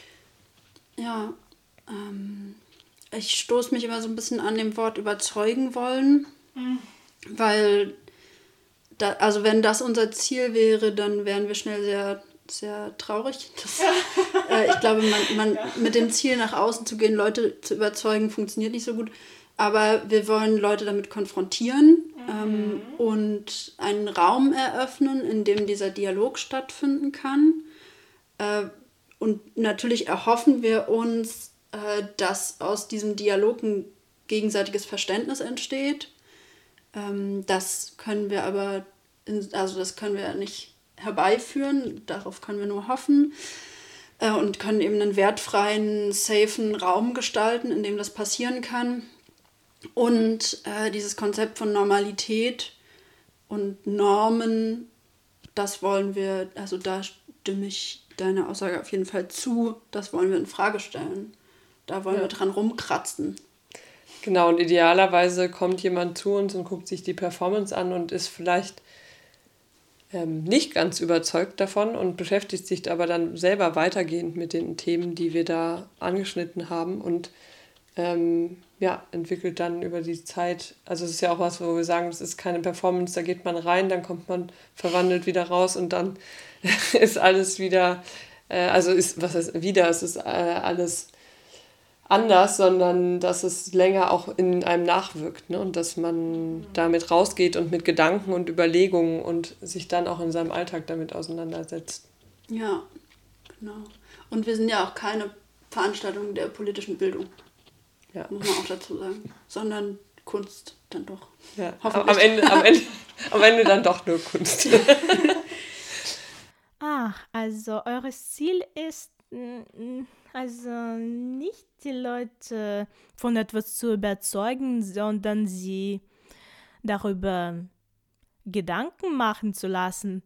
Speaker 3: Ja, ähm, ich stoße mich immer so ein bisschen an dem Wort überzeugen wollen, mhm. weil, da, also wenn das unser Ziel wäre, dann wären wir schnell sehr, sehr traurig. Das, äh, ich glaube, man, man ja. mit dem Ziel nach außen zu gehen, Leute zu überzeugen, funktioniert nicht so gut. Aber wir wollen Leute damit konfrontieren mhm. ähm, und einen Raum eröffnen, in dem dieser Dialog stattfinden kann. Äh, und natürlich erhoffen wir uns, äh, dass aus diesem Dialog ein gegenseitiges Verständnis entsteht. Ähm, das können wir aber, in, also das können wir nicht herbeiführen, darauf können wir nur hoffen äh, und können eben einen wertfreien, safen Raum gestalten, in dem das passieren kann. Und äh, dieses Konzept von Normalität und Normen, das wollen wir, also da stimme ich deiner Aussage auf jeden Fall zu, das wollen wir in Frage stellen. Da wollen ja. wir dran rumkratzen.
Speaker 2: Genau, und idealerweise kommt jemand zu uns und guckt sich die Performance an und ist vielleicht ähm, nicht ganz überzeugt davon und beschäftigt sich aber dann selber weitergehend mit den Themen, die wir da angeschnitten haben und ähm, ja, entwickelt dann über die Zeit, also es ist ja auch was, wo wir sagen, das ist keine Performance, da geht man rein, dann kommt man verwandelt wieder raus und dann ist alles wieder, äh, also ist, was heißt wieder, es ist äh, alles anders, sondern dass es länger auch in einem nachwirkt, ne? Und dass man damit rausgeht und mit Gedanken und Überlegungen und sich dann auch in seinem Alltag damit auseinandersetzt.
Speaker 3: Ja, genau. Und wir sind ja auch keine Veranstaltung der politischen Bildung, ja. muss man auch dazu sagen, sondern Kunst dann doch.
Speaker 2: Ja, am Ende, am, Ende, am Ende dann doch nur Kunst.
Speaker 1: Ach, also eures Ziel ist also nicht die Leute von etwas zu überzeugen, sondern sie darüber Gedanken machen zu lassen.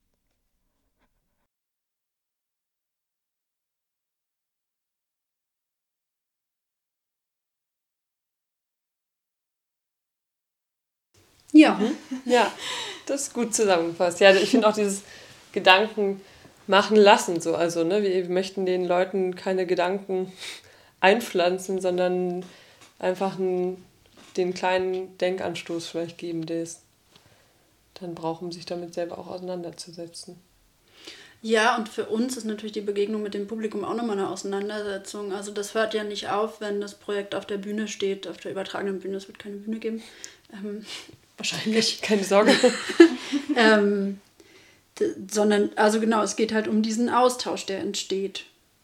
Speaker 3: Ja.
Speaker 2: Mhm. Ja, das ist gut zusammengefasst. Ja, ich finde auch dieses Gedanken machen lassen so. Also, ne, wir möchten den Leuten keine Gedanken einpflanzen, sondern einfach einen, den kleinen Denkanstoß vielleicht geben, der es dann braucht, um sich damit selber auch auseinanderzusetzen.
Speaker 3: Ja, und für uns ist natürlich die Begegnung mit dem Publikum auch nochmal eine Auseinandersetzung. Also das hört ja nicht auf, wenn das Projekt auf der Bühne steht, auf der übertragenen Bühne. Es wird keine Bühne geben. Ähm, wahrscheinlich.
Speaker 2: Keine Sorge.
Speaker 3: ähm, d- sondern, also genau, es geht halt um diesen Austausch, der entsteht.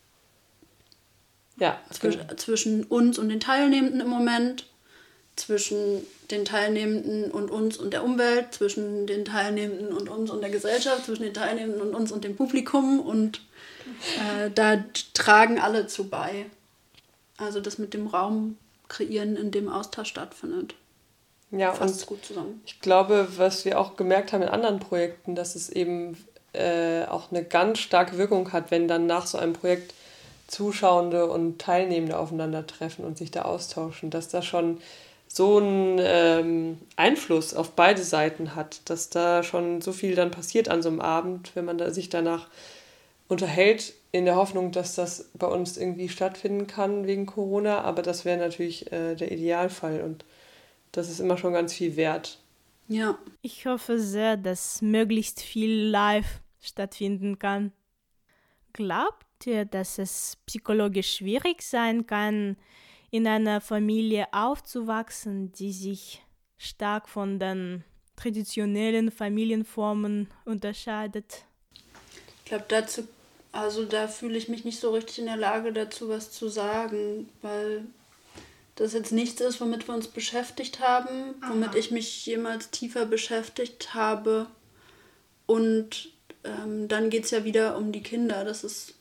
Speaker 2: Ja.
Speaker 3: Zwisch- genau. Zwischen uns und den Teilnehmenden im Moment, zwischen den Teilnehmenden und uns und der Umwelt, zwischen den Teilnehmenden und uns und der Gesellschaft, zwischen den Teilnehmenden und uns und dem Publikum, und äh, da tragen alle zu bei. Also das mit dem Raum kreieren, in dem Austausch stattfindet.
Speaker 2: Ja,
Speaker 3: fasst
Speaker 2: und
Speaker 3: gut zusammen.
Speaker 2: Ich glaube, was wir auch gemerkt haben in anderen Projekten, dass es eben äh, auch eine ganz starke Wirkung hat, wenn dann nach so einem Projekt Zuschauende und Teilnehmende aufeinandertreffen und sich da austauschen, dass das schon so einen ähm, Einfluss auf beide Seiten hat, dass da schon so viel dann passiert an so einem Abend, wenn man da sich danach unterhält, in der Hoffnung, dass das bei uns irgendwie stattfinden kann wegen Corona, aber das wäre natürlich äh, der Idealfall und das ist immer schon ganz viel wert.
Speaker 3: Ja.
Speaker 1: Ich hoffe sehr, dass möglichst viel live stattfinden kann. Glaubt ihr, dass es psychologisch schwierig sein kann, in einer Familie aufzuwachsen, die sich stark von den traditionellen Familienformen unterscheidet?
Speaker 3: Ich glaube, dazu, also da fühle ich mich nicht so richtig in der Lage, dazu was zu sagen, weil das jetzt nichts ist, womit wir uns beschäftigt haben, Aha. womit ich mich jemals tiefer beschäftigt habe. Und ähm, dann geht es ja wieder um die Kinder. Das ist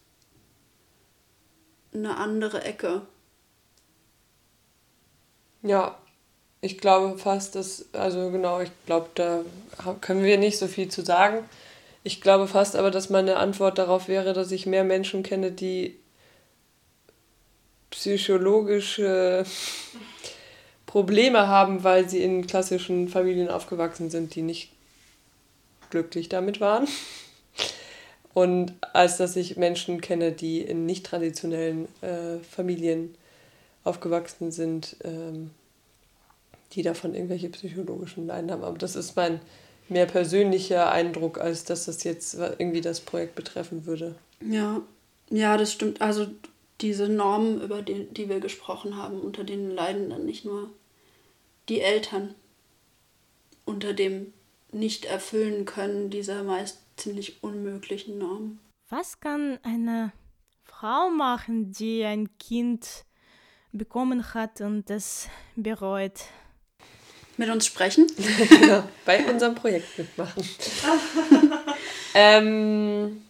Speaker 3: eine andere Ecke.
Speaker 2: Ja, ich glaube fast, dass, also genau, ich glaube, da können wir nicht so viel zu sagen. Ich glaube fast aber, dass meine Antwort darauf wäre, dass ich mehr Menschen kenne, die psychologische Probleme haben, weil sie in klassischen Familien aufgewachsen sind, die nicht glücklich damit waren. Und als dass ich Menschen kenne, die in nicht traditionellen äh, Familien aufgewachsen sind, ähm, die davon irgendwelche psychologischen Leiden haben. Aber das ist mein mehr persönlicher Eindruck, als dass das jetzt irgendwie das Projekt betreffen würde.
Speaker 3: Ja, ja, das stimmt. Also diese Normen, über die, die wir gesprochen haben, unter denen leiden dann nicht nur die Eltern, unter dem Nicht-Erfüllen können dieser meist ziemlich unmöglichen Normen.
Speaker 1: Was kann eine Frau machen, die ein Kind bekommen hat und es bereut.
Speaker 3: Mit uns sprechen?
Speaker 2: Genau, bei unserem Projekt mitmachen. ähm,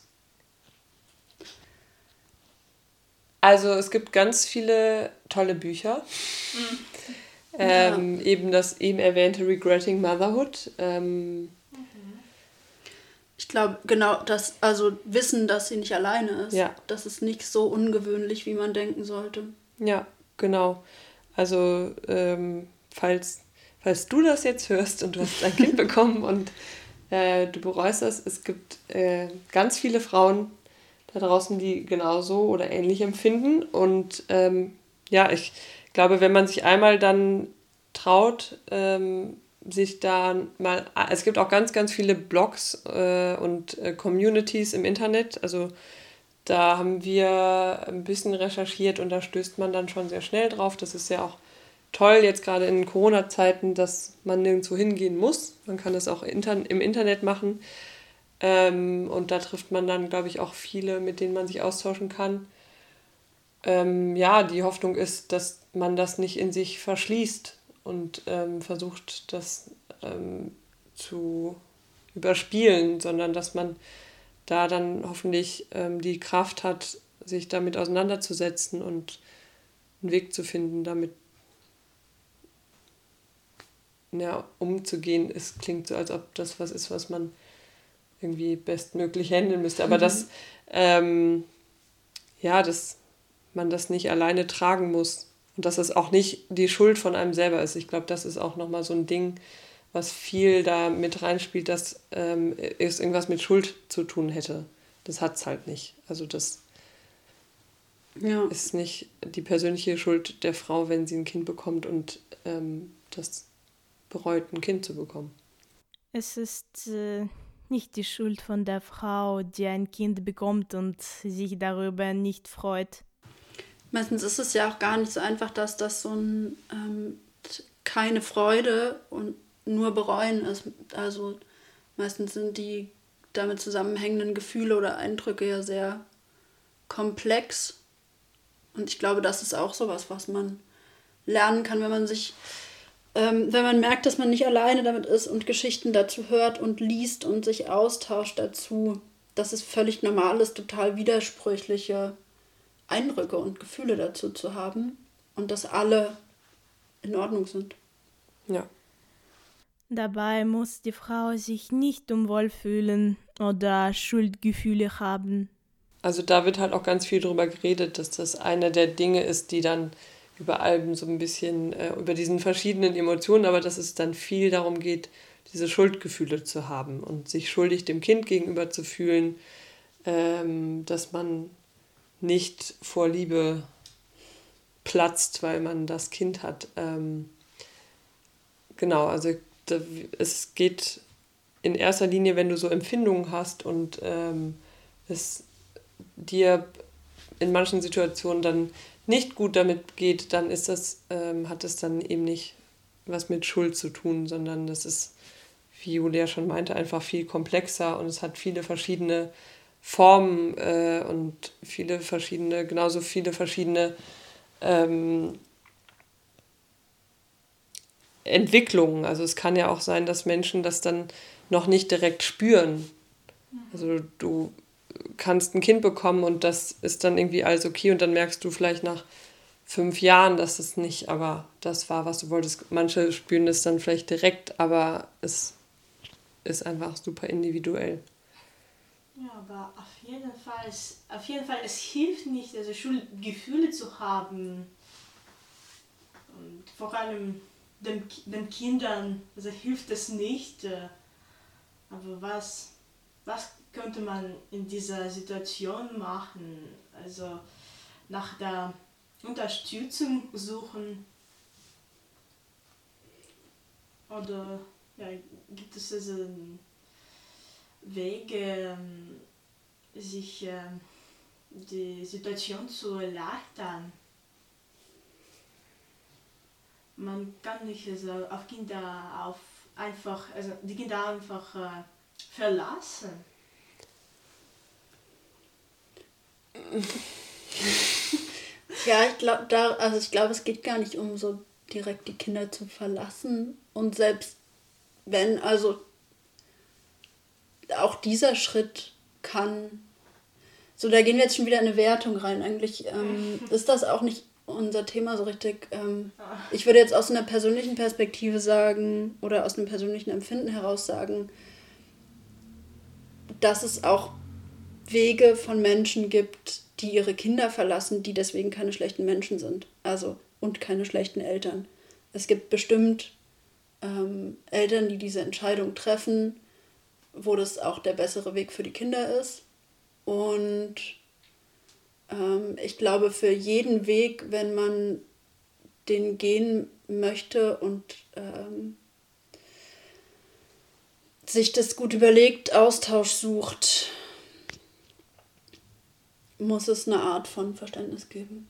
Speaker 2: also es gibt ganz viele tolle Bücher. Mhm. Ähm, ja. Eben das eben erwähnte Regretting Motherhood. Ähm,
Speaker 3: ich glaube, genau, das, also wissen, dass sie nicht alleine ist.
Speaker 2: Ja.
Speaker 3: Das ist nicht so ungewöhnlich, wie man denken sollte.
Speaker 2: Ja, genau. Also ähm, falls, falls du das jetzt hörst und du hast ein Kind bekommen und äh, du bereust das, es gibt äh, ganz viele Frauen da draußen, die genauso oder ähnlich empfinden. Und ähm, ja, ich glaube, wenn man sich einmal dann traut, ähm, sich da mal, es gibt auch ganz, ganz viele Blogs äh, und äh, Communities im Internet, also da haben wir ein bisschen recherchiert und da stößt man dann schon sehr schnell drauf. Das ist ja auch toll, jetzt gerade in Corona-Zeiten, dass man nirgendwo hingehen muss. Man kann das auch inter- im Internet machen. Ähm, und da trifft man dann, glaube ich, auch viele, mit denen man sich austauschen kann. Ähm, ja, die Hoffnung ist, dass man das nicht in sich verschließt und ähm, versucht, das ähm, zu überspielen, sondern dass man da dann hoffentlich ähm, die Kraft hat, sich damit auseinanderzusetzen und einen Weg zu finden, damit ja, umzugehen. Es klingt so, als ob das was ist, was man irgendwie bestmöglich handeln müsste. Aber mhm. dass, ähm, ja, dass man das nicht alleine tragen muss und dass es auch nicht die Schuld von einem selber ist. Ich glaube, das ist auch nochmal so ein Ding, was viel da mit reinspielt, dass ähm, es irgendwas mit Schuld zu tun hätte. Das hat es halt nicht. Also das ja. ist nicht die persönliche Schuld der Frau, wenn sie ein Kind bekommt und ähm, das bereut, ein Kind zu bekommen.
Speaker 1: Es ist äh, nicht die Schuld von der Frau, die ein Kind bekommt und sich darüber nicht freut.
Speaker 3: Meistens ist es ja auch gar nicht so einfach, dass das so ein ähm, keine Freude und nur bereuen ist. Also meistens sind die damit zusammenhängenden Gefühle oder Eindrücke ja sehr komplex. Und ich glaube, das ist auch sowas, was man lernen kann, wenn man sich, ähm, wenn man merkt, dass man nicht alleine damit ist und Geschichten dazu hört und liest und sich austauscht dazu. Dass es völlig normal ist, total widersprüchliche Eindrücke und Gefühle dazu zu haben und dass alle in Ordnung sind.
Speaker 2: Ja.
Speaker 1: Dabei muss die Frau sich nicht unwohl fühlen oder Schuldgefühle haben.
Speaker 2: Also da wird halt auch ganz viel drüber geredet, dass das eine der Dinge ist, die dann über Alben so ein bisschen, äh, über diesen verschiedenen Emotionen, aber dass es dann viel darum geht, diese Schuldgefühle zu haben und sich schuldig dem Kind gegenüber zu fühlen, ähm, dass man nicht vor Liebe platzt, weil man das Kind hat. Ähm, genau, also da, es geht in erster Linie, wenn du so Empfindungen hast und ähm, es dir in manchen Situationen dann nicht gut damit geht, dann ist das, ähm, hat es dann eben nicht was mit Schuld zu tun, sondern das ist, wie Julia schon meinte, einfach viel komplexer und es hat viele verschiedene Formen äh, und viele verschiedene, genauso viele verschiedene ähm, Entwicklungen. Also es kann ja auch sein, dass Menschen das dann noch nicht direkt spüren. Also du kannst ein Kind bekommen und das ist dann irgendwie alles okay und dann merkst du vielleicht nach fünf Jahren, dass es nicht aber das war, was du wolltest. Manche spüren es dann vielleicht direkt, aber es ist einfach super individuell.
Speaker 1: Ja, aber auf jeden Fall, auf jeden Fall, es hilft nicht, also Schuldgefühle zu haben. Und vor allem den, den Kindern, also hilft es nicht. Aber was, was könnte man in dieser Situation machen? Also nach der Unterstützung suchen? Oder ja, gibt es also Wege, sich die Situation zu erleichtern? Man kann nicht also auf Kinder auf einfach, also die Kinder einfach äh, verlassen.
Speaker 3: Ja, ich glaube, da, also ich glaube, es geht gar nicht um so direkt die Kinder zu verlassen. Und selbst wenn, also auch dieser Schritt kann, so da gehen wir jetzt schon wieder in eine Wertung rein. Eigentlich ähm, ist das auch nicht unser Thema so richtig. Ähm, ich würde jetzt aus einer persönlichen Perspektive sagen oder aus einem persönlichen Empfinden heraus sagen, dass es auch Wege von Menschen gibt, die ihre Kinder verlassen, die deswegen keine schlechten Menschen sind. Also, und keine schlechten Eltern. Es gibt bestimmt ähm, Eltern, die diese Entscheidung treffen, wo das auch der bessere Weg für die Kinder ist. Und ähm, ich glaube, für jeden Weg, wenn man den gehen möchte und ähm, sich das gut überlegt, Austausch sucht, muss es eine Art von Verständnis geben.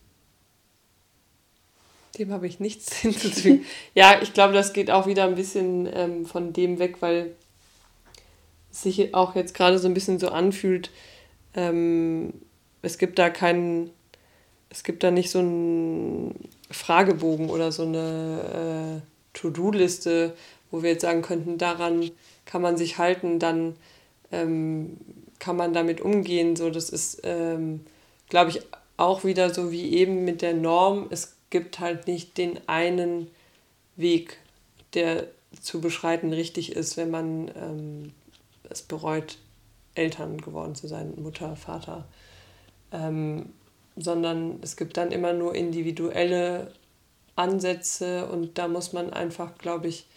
Speaker 2: Dem habe ich nichts hinzuzufügen. Ja, ich glaube, das geht auch wieder ein bisschen ähm, von dem weg, weil es sich auch jetzt gerade so ein bisschen so anfühlt, ähm, es gibt da keinen, es gibt da nicht so einen Fragebogen oder so eine äh, To-Do-Liste, wo wir jetzt sagen könnten, daran kann man sich halten, dann ähm, kann man damit umgehen. So, das ist, ähm, glaube ich, auch wieder so wie eben mit der Norm. Es gibt halt nicht den einen Weg, der zu beschreiten richtig ist, wenn man ähm, es bereut, Eltern geworden zu sein, Mutter, Vater. Ähm, sondern es gibt dann immer nur individuelle Ansätze und da muss man einfach, glaube ich,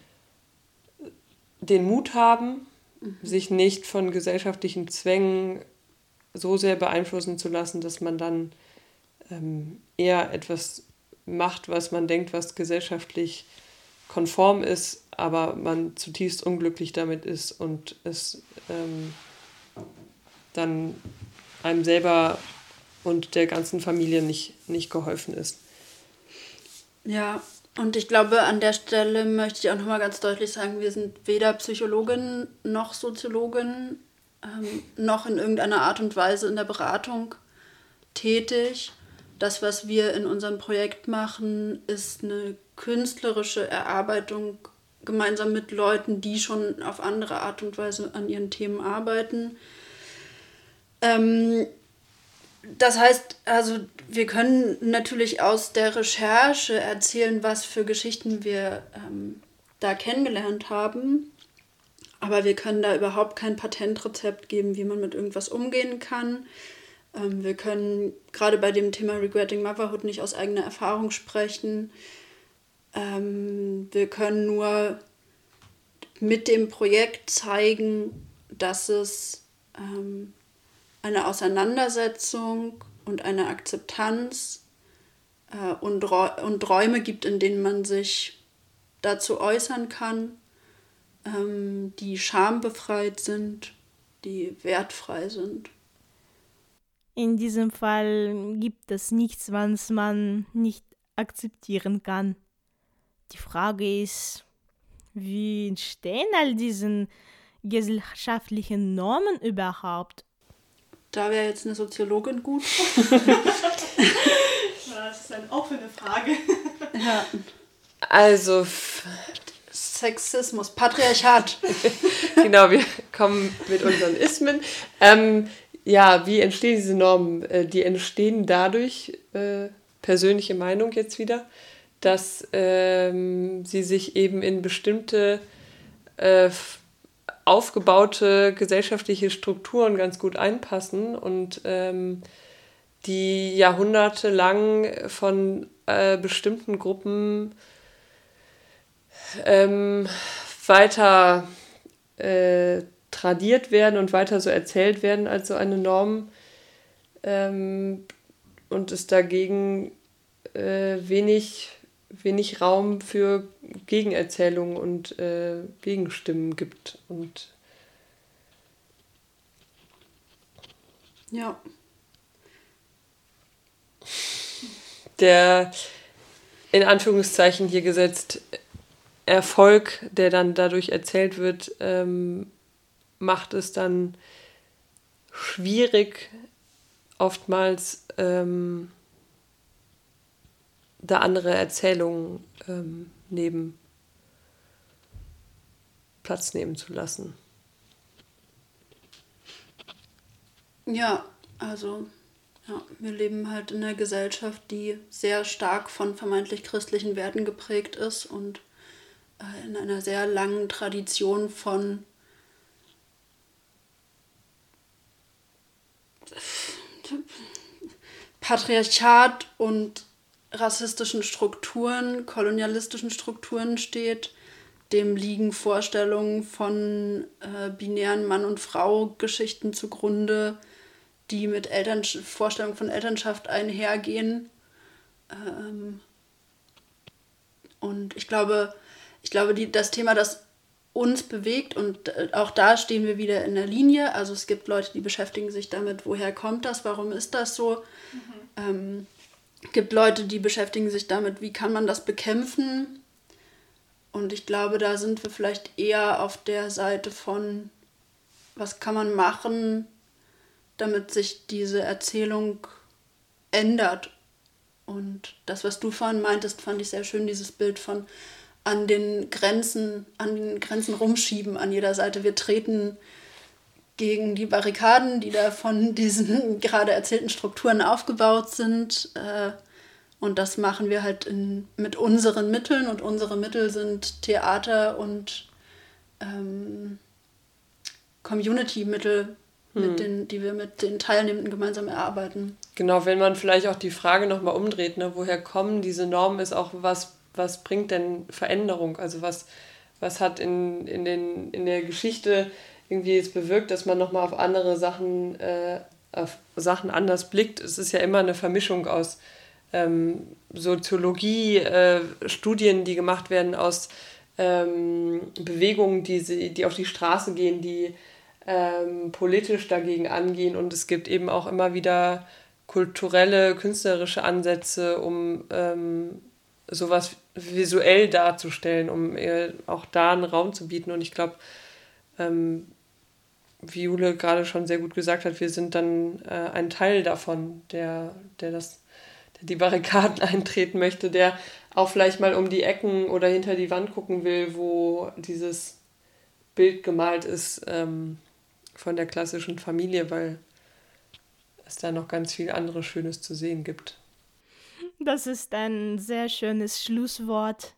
Speaker 2: den Mut haben, mhm. sich nicht von gesellschaftlichen Zwängen so sehr beeinflussen zu lassen, dass man dann ähm, eher etwas macht, was man denkt, was gesellschaftlich konform ist, aber man zutiefst unglücklich damit ist und es ähm, dann einem selber und der ganzen Familie nicht, nicht geholfen ist.
Speaker 3: Ja, und ich glaube, an der Stelle möchte ich auch nochmal ganz deutlich sagen, wir sind weder Psychologin noch Soziologin, ähm, noch in irgendeiner Art und Weise in der Beratung tätig. Das, was wir in unserem Projekt machen, ist eine künstlerische Erarbeitung gemeinsam mit Leuten, die schon auf andere Art und Weise an ihren Themen arbeiten. Ähm, das heißt, also wir können natürlich aus der Recherche erzählen, was für Geschichten wir ähm, da kennengelernt haben, aber wir können da überhaupt kein Patentrezept geben, wie man mit irgendwas umgehen kann. Ähm, wir können gerade bei dem Thema Regretting Motherhood nicht aus eigener Erfahrung sprechen. Ähm, wir können nur mit dem Projekt zeigen, dass es ähm, eine Auseinandersetzung und eine Akzeptanz äh, und, Räu- und Räume gibt, in denen man sich dazu äußern kann, ähm, die schambefreit sind, die wertfrei sind.
Speaker 1: In diesem Fall gibt es nichts, was man nicht akzeptieren kann. Die Frage ist, wie entstehen all diese gesellschaftlichen Normen überhaupt?
Speaker 3: Da wäre jetzt eine Soziologin gut.
Speaker 1: Das ist eine offene Frage.
Speaker 3: Ja.
Speaker 2: Also
Speaker 3: Sexismus, Patriarchat.
Speaker 2: Genau, wir kommen mit unseren Ismen. Ähm, ja, wie entstehen diese Normen? Äh, die entstehen dadurch, äh, persönliche Meinung jetzt wieder, dass ähm, sie sich eben in bestimmte äh, aufgebaute gesellschaftliche Strukturen ganz gut einpassen und ähm, die jahrhundertelang von äh, bestimmten Gruppen ähm, weiter äh, tradiert werden und weiter so erzählt werden als so eine Norm ähm, und es dagegen äh, wenig, wenig Raum für Gegenerzählungen und äh, Gegenstimmen gibt. Und
Speaker 3: ja.
Speaker 2: Der in Anführungszeichen hier gesetzt Erfolg, der dann dadurch erzählt wird, ähm, macht es dann schwierig, oftmals ähm, da andere Erzählungen ähm, neben Platz nehmen zu lassen.
Speaker 3: Ja, also ja, wir leben halt in einer Gesellschaft, die sehr stark von vermeintlich christlichen Werten geprägt ist und äh, in einer sehr langen Tradition von Patriarchat und rassistischen Strukturen, kolonialistischen Strukturen steht. Dem liegen Vorstellungen von äh, binären Mann- und Frau-Geschichten zugrunde, die mit Eltern- Vorstellungen von Elternschaft einhergehen. Ähm und ich glaube, ich glaube die, das Thema, das uns bewegt, und auch da stehen wir wieder in der Linie. Also es gibt Leute, die beschäftigen sich damit, woher kommt das, warum ist das so. Mhm. Ähm, es gibt Leute, die beschäftigen sich damit, wie kann man das bekämpfen. Und ich glaube, da sind wir vielleicht eher auf der Seite von, was kann man machen, damit sich diese Erzählung ändert. Und das, was du vorhin meintest, fand ich sehr schön, dieses Bild von an den Grenzen, an den Grenzen rumschieben an jeder Seite. Wir treten gegen die Barrikaden, die da von diesen gerade erzählten Strukturen aufgebaut sind. Und das machen wir halt in, mit unseren Mitteln. Und unsere Mittel sind Theater und ähm, Community-Mittel, hm. mit den, die wir mit den Teilnehmenden gemeinsam erarbeiten.
Speaker 2: Genau, wenn man vielleicht auch die Frage nochmal umdreht, ne, woher kommen diese Normen, ist auch was, was bringt denn Veränderung? Also was, was hat in, in, den, in der Geschichte irgendwie jetzt bewirkt, dass man nochmal auf andere Sachen, äh, auf Sachen anders blickt? Es ist ja immer eine Vermischung aus ähm, Soziologie, äh, Studien, die gemacht werden, aus ähm, Bewegungen, die, sie, die auf die Straße gehen, die ähm, politisch dagegen angehen. Und es gibt eben auch immer wieder kulturelle, künstlerische Ansätze, um ähm, sowas visuell darzustellen, um auch da einen Raum zu bieten. Und ich glaube, ähm, wie Jule gerade schon sehr gut gesagt hat, wir sind dann äh, ein Teil davon, der, der, das, der die Barrikaden eintreten möchte, der auch vielleicht mal um die Ecken oder hinter die Wand gucken will, wo dieses Bild gemalt ist ähm, von der klassischen Familie, weil es da noch ganz viel anderes Schönes zu sehen gibt.
Speaker 1: Das ist ein sehr schönes Schlusswort.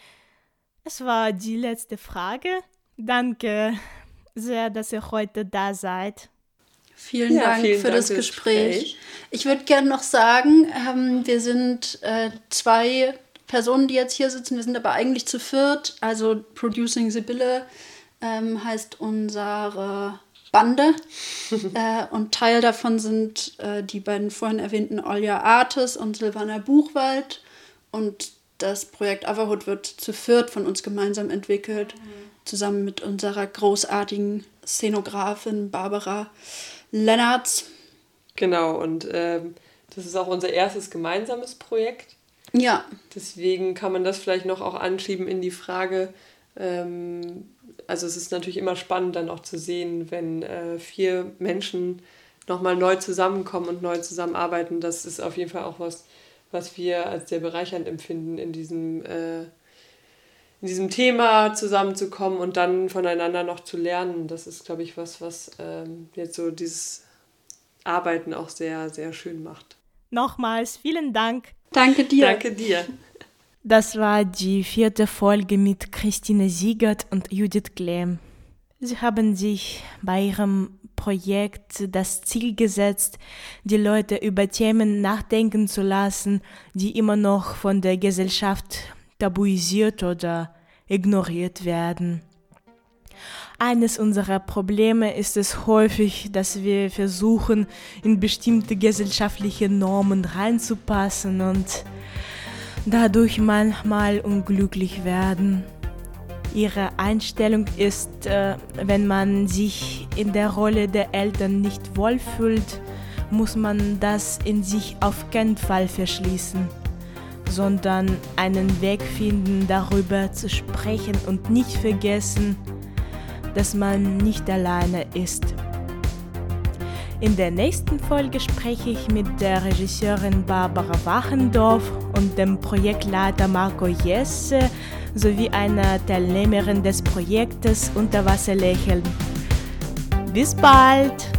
Speaker 1: Es war die letzte Frage. Danke sehr, dass ihr heute da seid.
Speaker 3: Vielen ja, Dank vielen für Dank das Gespräch. Gespräch. Ich würde gerne noch sagen, ähm, wir sind äh, zwei Personen, die jetzt hier sitzen. Wir sind aber eigentlich zu viert. Also Producing Sibylle ähm, heißt unsere Bande. äh, und Teil davon sind äh, die beiden vorhin erwähnten Olja Artes und Silvana Buchwald. Und das Projekt Otherhood wird zu viert von uns gemeinsam entwickelt, mhm. zusammen mit unserer großartigen Szenografin Barbara Lennartz.
Speaker 2: Genau, und ähm, das ist auch unser erstes gemeinsames Projekt.
Speaker 3: Ja.
Speaker 2: Deswegen kann man das vielleicht noch auch anschieben in die Frage, ähm, also es ist natürlich immer spannend dann auch zu sehen, wenn äh, vier Menschen nochmal neu zusammenkommen und neu zusammenarbeiten. Das ist auf jeden Fall auch was, was wir als sehr bereichernd empfinden, in diesem, äh, in diesem Thema zusammenzukommen und dann voneinander noch zu lernen. Das ist, glaube ich, was, was ähm, jetzt so dieses Arbeiten auch sehr, sehr schön macht.
Speaker 1: Nochmals vielen Dank.
Speaker 3: Danke dir.
Speaker 2: Danke dir.
Speaker 1: Das war die vierte Folge mit Christine Siegert und Judith Klemm. Sie haben sich bei ihrem Projekt das Ziel gesetzt, die Leute über Themen nachdenken zu lassen, die immer noch von der Gesellschaft tabuisiert oder ignoriert werden. Eines unserer Probleme ist es häufig, dass wir versuchen, in bestimmte gesellschaftliche Normen reinzupassen und dadurch manchmal unglücklich werden. Ihre Einstellung ist, äh, wenn man sich in der Rolle der Eltern nicht wohlfühlt, muss man das in sich auf keinen Fall verschließen, sondern einen Weg finden, darüber zu sprechen und nicht vergessen, dass man nicht alleine ist. In der nächsten Folge spreche ich mit der Regisseurin Barbara Wachendorf und dem Projektleiter Marco Jesse sowie einer Teilnehmerin des Projektes Unterwasserlächeln. Bis bald!